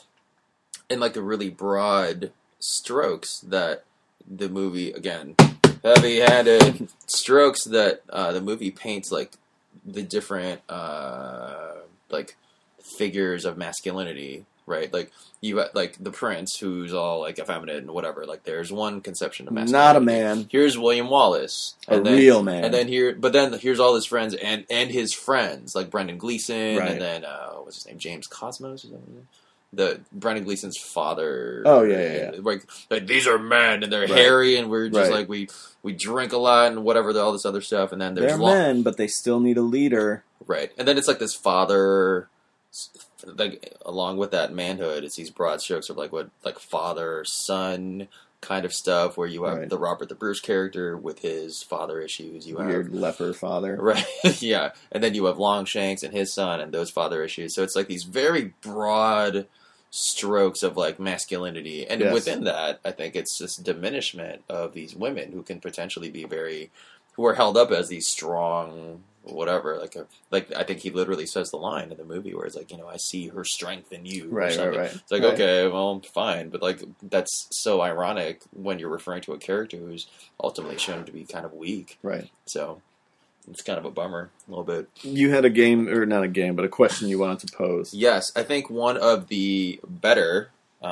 in like the really broad strokes that the movie, again, heavy-handed strokes that the movie paints, like the different like figures of masculinity, right? Like you like the prince, who's all like effeminate and whatever. Like there's one conception of masculinity. Not a man. Here's William Wallace, Real man. and then here's all his friends and his friends like Brendan Gleeson, Right. and then what's his name, James Cosmos, is that his name? The Brendan Gleeson's father. Oh, yeah. Like these are men and they're Right. hairy and we're just Right. like we drink a lot and whatever, all this other stuff, and then there's They're men, but they still need a leader. right, and then it's like this father, like along with that manhood, it's these broad strokes of like what like father son kind of stuff, where you have Right. the Robert the Bruce character with his father issues. You have Weird leper father. right, yeah, and then you have Longshanks and his son and those father issues. So it's like these very broad strokes of like masculinity, and Yes. within that, I think it's just diminishment of these women who can potentially be who are held up as these strong, whatever. Like I think he literally says the line in the movie where it's like, I see her strength in you. or Right. something. Right. It's like, Right. okay, well, fine, but like that's so ironic when you're referring to a character who's ultimately shown to be kind of weak. Right. So it's kind of a bummer, a little bit. You had a game, or not a game, but a question you wanted to pose. Yes, I think one of the better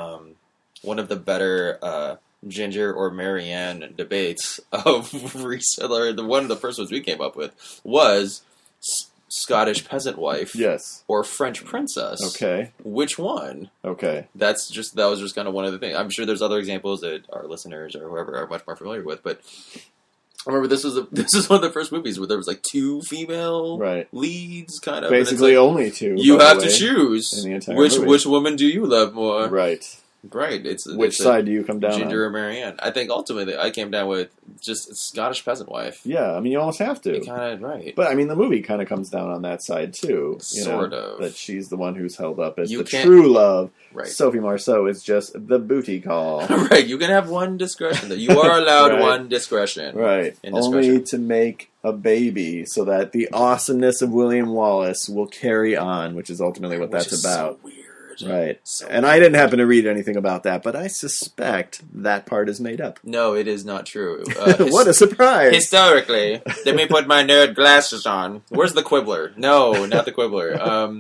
Ginger or Marianne debates of recent, or one of the first ones we came up with was Scottish peasant wife Yes. or French princess. Okay. Which one? Okay. That was just kind of one of the things. I'm sure there's other examples that our listeners or whoever are much more familiar with, but I remember this is one of the first movies where there was like two female Right. leads, kind of. and it's Basically, like, only two. you by the have to way, choose in the entire which movie. woman do you love more. Right. Right. Which side do you come down Ginger on? or Marianne? I think ultimately I came down with just Scottish peasant wife. Yeah, I mean, you almost have to. You kind of right. But, I mean, the movie kind of comes down on that side, too. Sort of. That she's the one who's held up as You the can't- true love. Right. Sophie Marceau is just the booty call. Right. You can have one discretion. You are allowed Right. one discretion. Right. Indiscretion. Only to make a baby so that the awesomeness of William Wallace will carry on, which is ultimately what Which that's is about. So weird. Right. So And I didn't happen to read anything about that, but I suspect that part is made up. No, it is not true. What a surprise! Historically, let me put my nerd glasses on. Where's the Quibbler? No, not the Quibbler.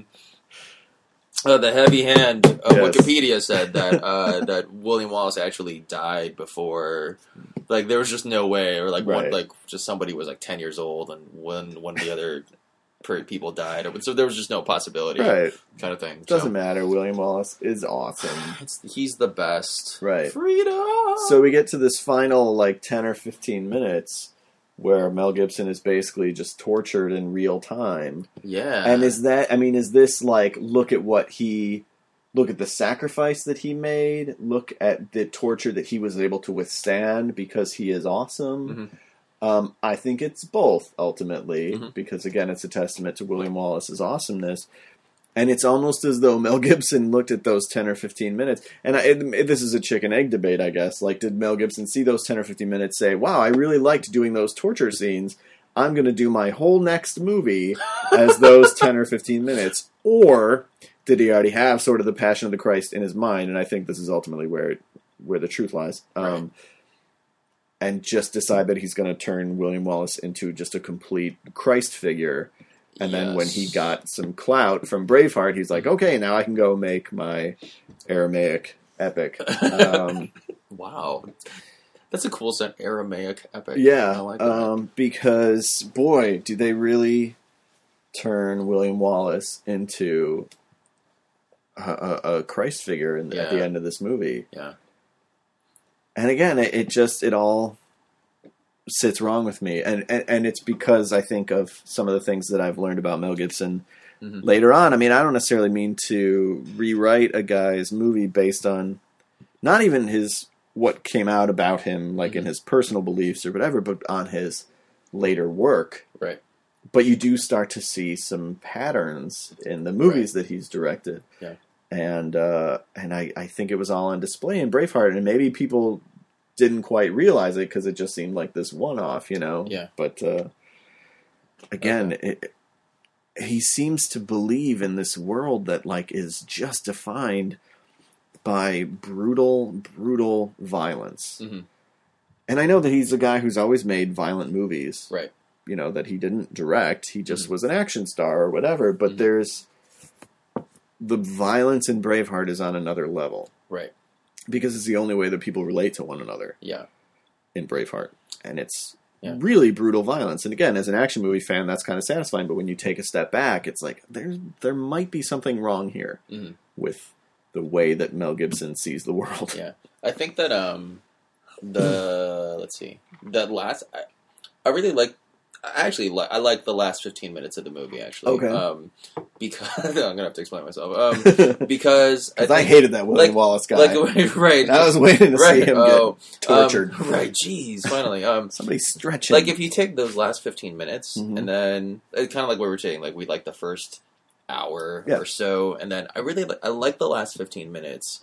The heavy hand of Yes. Wikipedia said that that William Wallace actually died before. Like there was just no way, or like Right. just somebody was like 10 years old, and one of the other people died, so there was just no possibility, Right. kind of thing. Doesn't matter. William Wallace is awesome. He's the best. Right. Freedom. So we get to this final, 10 or 15 minutes where Mel Gibson is basically just tortured in real time. Yeah. And is this look at the sacrifice that he made, look at the torture that he was able to withstand because he is awesome? Mhm. I think it's both, ultimately, Mhm. because, again, it's a testament to William Wallace's awesomeness. And it's almost as though Mel Gibson looked at those 10 or 15 minutes. And this is a chicken-egg debate, I guess. Did Mel Gibson see those 10 or 15 minutes, say, wow, I really liked doing those torture scenes. I'm going to do my whole next movie as those 10 or 15 minutes. Or did he already have sort of the Passion of the Christ in his mind? And I think this is ultimately where the truth lies. Right. And just decide that he's going to turn William Wallace into just a complete Christ figure. And then when he got some clout from Braveheart, he's like, okay, now I can go make my Aramaic epic. Wow. That's a cool set, Aramaic epic. Yeah, I like that. because, boy, do they really turn William Wallace into a Christ figure at the end of this movie. Yeah. And again, it all sits wrong with me. And it's because I think of some of the things that I've learned about Mel Gibson later on. I mean, I don't necessarily mean to rewrite a guy's movie based on not even what came out about him, in his personal beliefs or whatever, but on his later work. Right. But you do start to see some patterns in the movies that he's directed. Yeah. And I think it was all on display in Braveheart, and maybe people didn't quite realize it because it just seemed like this one-off, Yeah. But again, he seems to believe in this world that is just defined by brutal violence. Mm-hmm. And I know that he's a guy who's always made violent movies. Right. That he didn't direct. He just was an action star or whatever. But there's... The violence in Braveheart is on another level. Right. Because it's the only way that people relate to one another. Yeah. In Braveheart. And it's really brutal violence. And again, as an action movie fan, that's kind of satisfying. But when you take a step back, it's like, there might be something wrong here with the way that Mel Gibson sees the world. Yeah. I think that, let's see, that last, I really like, I like the last 15 minutes of the movie, actually. Okay. Because, I'm going to have to explain myself. Because I hated that William Wallace guy. Right. I was waiting to see him get tortured. Right, jeez, finally. Somebody stretching. Like, if you take those last 15 minutes, and then, kind of like what we were saying, like, we like the first hour or so, and then I like the last 15 minutes.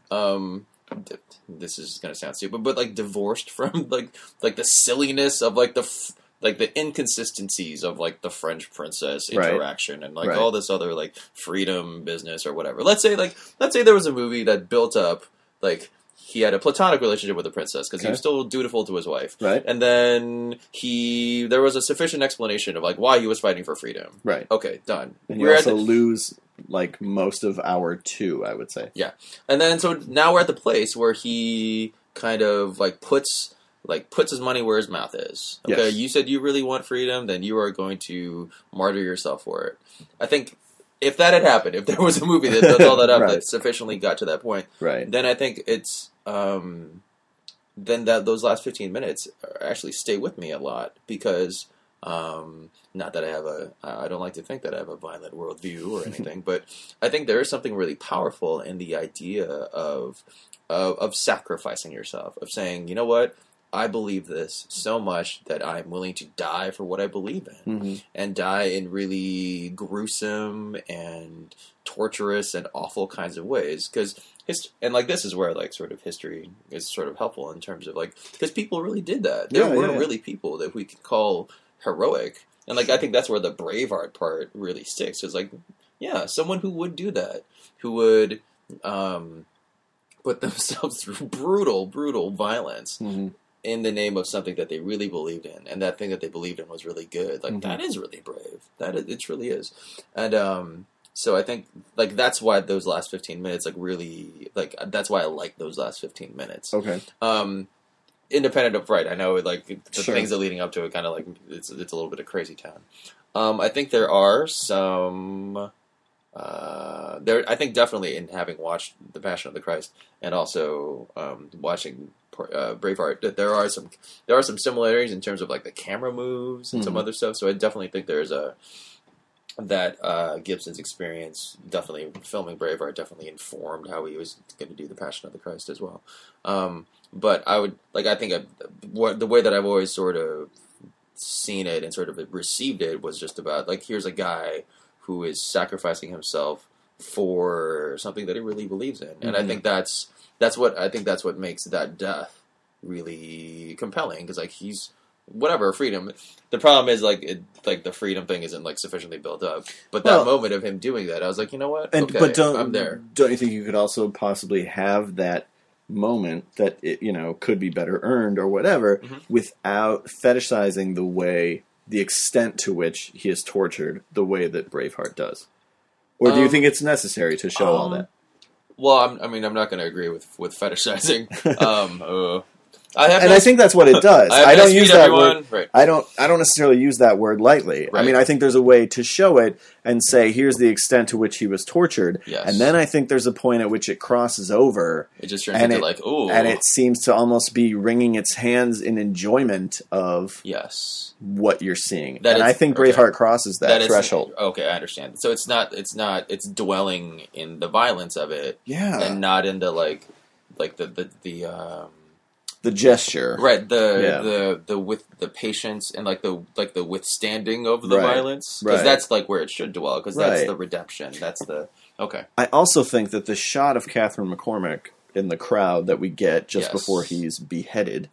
This is going to sound stupid, but, like, divorced from, like the silliness of, like, the inconsistencies of, like, the French princess interaction and, like, all this other, like, freedom business or whatever. Let's say there was a movie that built up, like, he had a platonic relationship with the princess because he was still dutiful to his wife. Right. And then there was a sufficient explanation of, like, why he was fighting for freedom. Right. Okay, done. And you also lose, like, most of hour 2, I would say. Yeah. And then, so now we're at the place where he kind of, like, puts his money where his mouth is. Okay, yes. You said you really want freedom, then you are going to martyr yourself for it. I think if that had happened, if there was a movie that built all that up that sufficiently got to that point, then I think it's then those last 15 minutes actually stay with me a lot because not that I don't like to think that I have a violent worldview or anything, but I think there is something really powerful in the idea of sacrificing yourself, of saying, you know what, I believe this so much that I'm willing to die for what I believe in, and die in really gruesome and torturous and awful kinds of ways. Because this is where, like, sort of history is sort of helpful in terms of, like, because people really did that. There were really people that we could call heroic, and, like, I think that's where the Braveheart part really sticks. It's like, yeah, someone who would do that, who would put themselves through brutal violence. In the name of something that they really believed in, and that thing that they believed in was really good. Like, that is really brave. It really is. And so I think, like, that's why those last 15 minutes, like, really, like, that's why I like those last 15 minutes. Okay. Independent of, I know, like, the things that leading up to it kind of, like, it's a little bit of crazy town. I think there are some... I think definitely in having watched The Passion of the Christ and also watching Braveheart, that there are some similarities in terms of, like, the camera moves and some other stuff. So I definitely think there's that Gibson's experience, definitely filming Braveheart, definitely informed how he was going to do The Passion of the Christ as well. But I think the way that I've always sort of seen it and sort of received it was just about, like, here's a guy who is sacrificing himself for something that he really believes in. And I think that's what makes that death really compelling, because, like, he's whatever freedom. The problem is, like, the freedom thing isn't, like, sufficiently built up. But that moment of him doing that, I was like, you know what? I'm there. Don't you think you could also possibly have that moment that it, could be better earned or whatever, without fetishizing the extent to which he is tortured the way that Braveheart does? Or do you think it's necessary to show all that? Well, I'm not going to agree with fetishizing. I think that's what it does. I don't use that word. Right. I don't necessarily use that word lightly. Right. I mean, I think there's a way to show it and say, here's the extent to which he was tortured. Yes. And then I think there's a point at which it crosses over. It just turns into, like, ooh. And it seems to almost be wringing its hands in enjoyment of what you're seeing. I think Braveheart crosses that threshold. Okay, I understand. So it's dwelling in the violence of it. Yeah. And not in the, like the gesture, right? With the patience and like the withstanding of the violence, because that's, like, where it should dwell, because that's the redemption. That's the I also think that the shot of Catherine McCormack in the crowd that we get just before he's beheaded,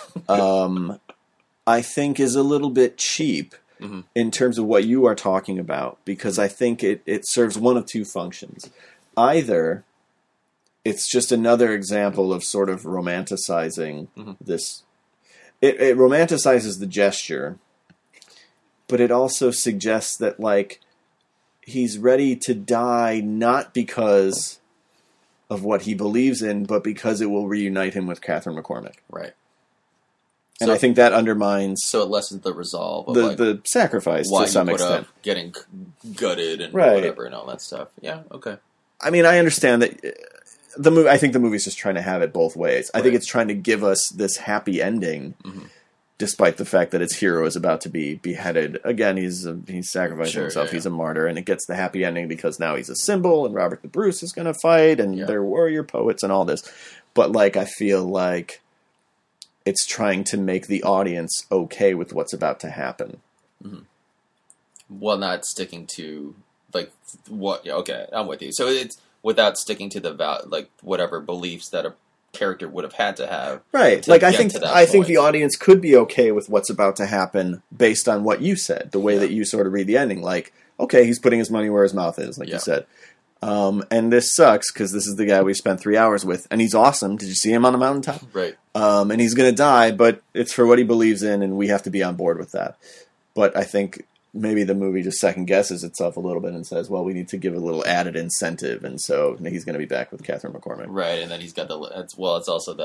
I think is a little bit cheap in terms of what you are talking about, because I think it serves one of two functions. Either it's just another example of sort of romanticizing this it romanticizes the gesture, but it also suggests that, like, he's ready to die not because of what he believes in, but because it will reunite him with Catherine McCormick. Right. And I think that undermines So it lessens the resolve of the sacrifice why to some you put extent. up getting gutted and Right. whatever and all that stuff. Yeah, okay. I mean, I understand that the movie. I think the movie's just trying to have it both ways. I think Right. it's trying to give us this happy ending, Mhm. despite the fact that its hero is about to be beheaded. Again, he's sacrificing Sure, himself. yeah. He's a martyr, and it gets the happy ending because now he's a symbol, and Robert the Bruce is going to fight, and Yeah. they're warrior poets and all this. But, like, I feel like it's trying to make the audience okay with what's about to happen. While not sticking to, like, what... Yeah, okay, I'm with you. So it's without sticking to like, whatever beliefs that a character would have had to have. Right. To Like, I get think to that I think point. the audience could be okay with what's about to happen based on what you said, the way Yeah. that you sort of read the ending. Like, okay, he's putting his money where his mouth is, like Yeah. you said. And this sucks because this is the guy we spent 3 hours with, and he's awesome. Did you see him on the mountaintop? Right. And he's going to die, but it's for what he believes in, and we have to be on board with that. But I think maybe the movie just second guesses itself a little bit and says, well, we need to give a little added incentive, and so he's going to be back with Catherine McCormick. Right, and then he's got it's also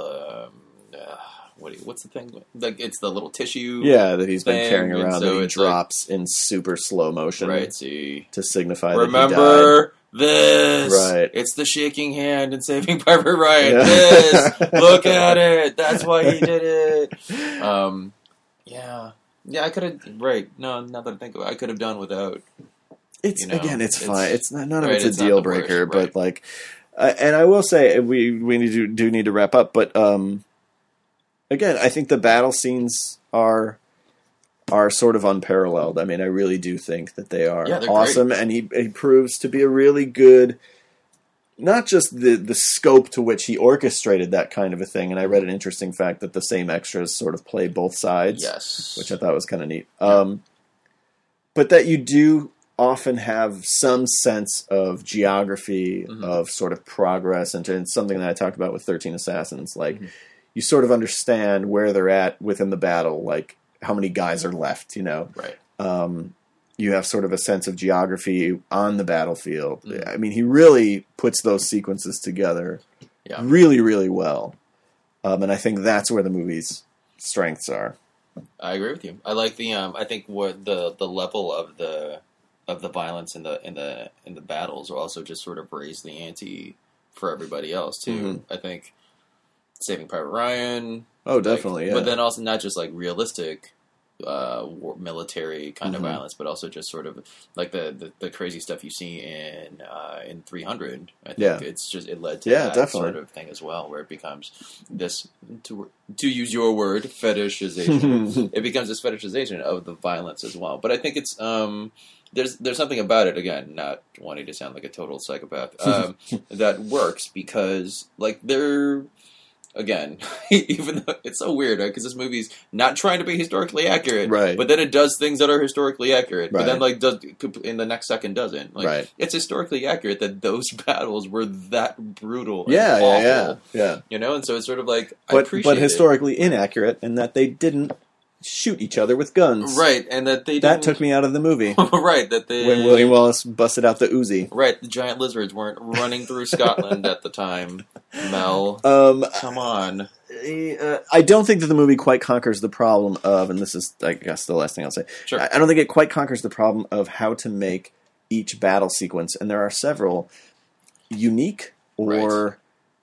what's the thing? Like, it's the little tissue. Yeah, that he's been thing, carrying and around so that he it's like- drops in super slow motion Right, see. to signify that he died. Remember this. Right. It's the shaking hand and Saving Private Ryan. Yeah. This. Look at it. That's why he did it. Yeah. Yeah, I could have... Right. No, now that I think of it, I could have done without... It's You know, again, it's it's- fine. It's not, none of right, it's a it's not deal the breaker, worst, but right. like, and I will say we do need to wrap up. But again, I think the battle scenes are sort of unparalleled. I mean, I really do think that they are Yeah, they're awesome, and he proves to be a really good. Not just the scope to which he orchestrated that kind of a thing, and I read an interesting fact that the same extras sort of play both sides, Yes. which I thought was kind of neat. But that you do often have some sense of geography, Mhm. of sort of progress, and it's something that I talked about with 13 Assassins. Like, Mhm. you sort of understand where they're at within the battle, like how many guys are left, you know. Right. You have sort of a sense of geography on the battlefield. Mhm. I mean, he really puts those sequences together Yeah. really, really well. And I think that's where the movie's strengths are. I agree with you. I like the I think what the level of the violence in the battles will also just sort of raise the ante for everybody else too. Mhm. I think Saving Private Ryan. Oh, definitely, like, yeah. But then also not just like realistic military kind Mhm. of violence, but also just sort of like the crazy stuff you see in 300. I think Yeah. it's just it led to Yeah, that definitely. sort of thing as well, where it becomes this to use your word fetishization. It becomes this fetishization of the violence as well. But I think it's there's something about it, again, not wanting to sound like a total psychopath, that works because like they're. Again, even though it's so weird, right? Because this movie's not trying to be historically accurate, Right. But then it does things that are historically accurate, but then Right. like does in the next second doesn't. Like, Right. It's historically accurate that those battles were that brutal. And Yeah, awful, yeah. You know, and so it's sort of like I But appreciate historically inaccurate in that they didn't shoot each other with guns. it. Right? And that they That didn't, took me out of the movie. right that they When William Wallace busted out the Uzi. right the giant lizards weren't running through Scotland at the time. Mel, come on. I don't think that the movie quite conquers the problem of, and this is, I guess, the last thing I'll say. Sure. I don't think it quite conquers the problem of how to make each battle sequence, and there are several, unique or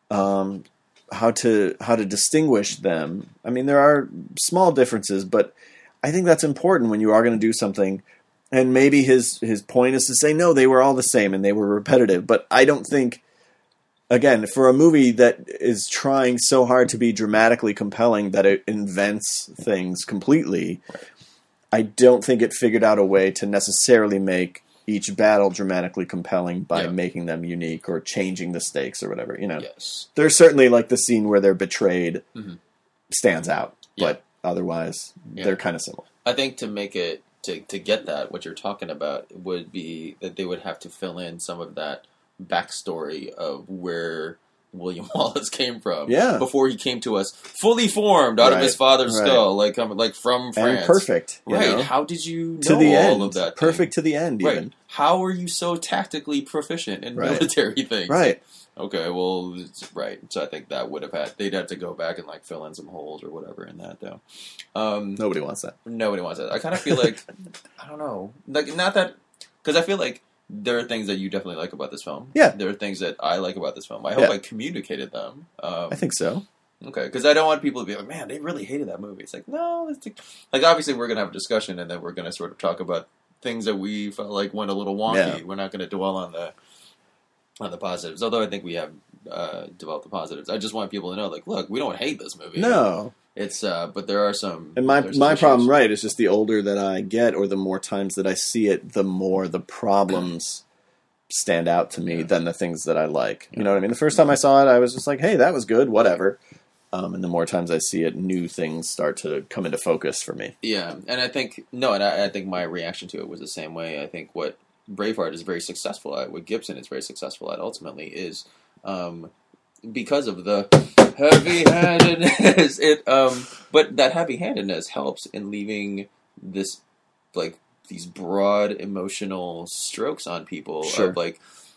how to distinguish them. I mean, there are small differences, but I think that's important when you are going to do something. And maybe his point is to say, no, they were all the same and they were repetitive. But I don't think, again, for a movie that is trying so hard to be dramatically compelling that it invents things completely, I don't think it figured out a way to necessarily make each battle dramatically compelling by Yeah. making them unique or changing the stakes or whatever. You know, Yes. there's certainly like the scene where they're betrayed Mhm. stands out, Yeah. but otherwise Yeah. they're kind of similar. I think to make it to get that, what you're talking about would be that they would have to fill in some of that backstory of where William Wallace came from. Yeah. Before he came to us fully formed out of his father's skull, like from France. And perfect. Right. Know? How did you know to the all end. of that? Perfect to the end, even. Right. How are you so tactically proficient in military things? Right. Okay, well, right. So I think that would have they'd have to go back and like fill in some holes or whatever in that though. Nobody wants that. Nobody wants that. I kind of feel like, I don't know, like not that, because I feel like there are things that you definitely like about this film. Yeah. There are things that I like about this film. I hope I communicated them. I think so. Okay, because I don't want people to be like, man, they really hated that movie. It's like, no, like obviously we're gonna have a discussion and then we're gonna sort of talk about things that we felt like went a little wonky. Yeah. We're not gonna dwell on the positives, although I think we have developed the positives. I just want people to know, like, look, we don't hate this movie. No. It's, but there are some... And my problem, right, is just the older that I get or the more times that I see it, the more the problems stand out to me than the things that I like. You know what I mean? The first time I saw it, I was just like, hey, that was good, whatever. And the more times I see it, new things start to come into focus for me. Yeah, and I think, I think my reaction to it was the same way. I think what Braveheart is very successful at, what Gibson is very successful at ultimately is because of the heavy-handedness. But that heavy-handedness helps in leaving this, like, these broad emotional strokes on people of like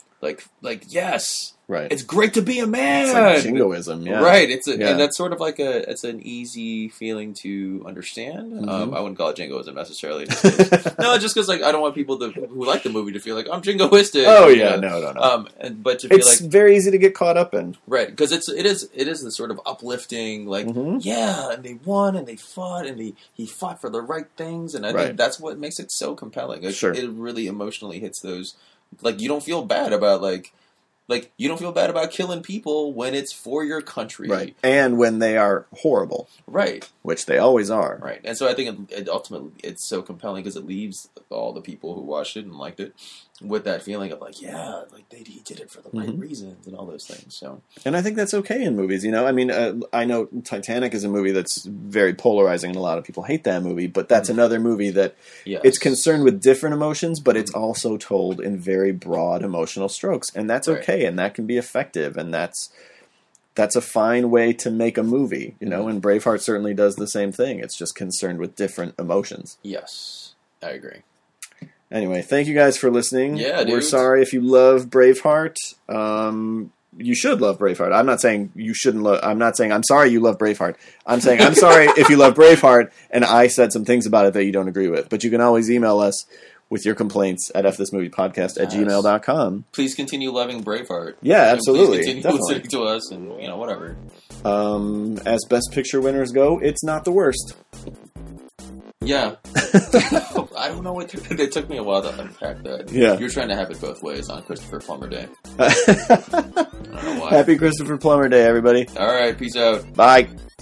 yes, right. It's great to be a man. It's like jingoism, yeah. Right. And that's sort of like it's an easy feeling to understand. Mm-hmm. I wouldn't call it jingoism necessarily. Just because like I don't want people who like the movie to feel like I'm jingoistic. Oh yeah, no. But to feel it's very easy to get caught up in, right? Because it is the sort of uplifting, like yeah, and they won and they fought and he fought for the right things, and I think that's what makes it so compelling. It really emotionally hits those. Like you don't feel bad about like you don't feel bad about killing people when it's for your country, right? And when they are horrible, right? Which they always are, right? And so I think it ultimately it's so compelling because it leaves all the people who watched it and liked it with that feeling of like, yeah, like he did it for the right reasons and all those things. So, and I think that's okay in movies. You know, I mean, I know Titanic is a movie that's very polarizing, and a lot of people hate that movie. But that's another movie that it's concerned with different emotions, but it's also told in very broad emotional strokes, and that's okay, and that can be effective, and that's a fine way to make a movie. You know, and Braveheart certainly does the same thing. It's just concerned with different emotions. Yes, I agree. Anyway, thank you guys for listening. Yeah, dude. We're sorry if you love Braveheart. You should love Braveheart. I'm not saying you shouldn't love... I'm not saying I'm sorry you love Braveheart. I'm saying I'm sorry if you love Braveheart and I said some things about it that you don't agree with. But you can always email us with your complaints at fthismoviepodcast@gmail.com. Please continue loving Braveheart. Yeah, absolutely. Please continue listening to us and, whatever. As Best Picture winners go, it's not the worst. Yeah. I don't know what... It took me a while to unpack that. Yeah. You're trying to have it both ways on Christopher Plummer Day. I don't know why. Happy Christopher Plummer Day, everybody. All right, peace out. Bye.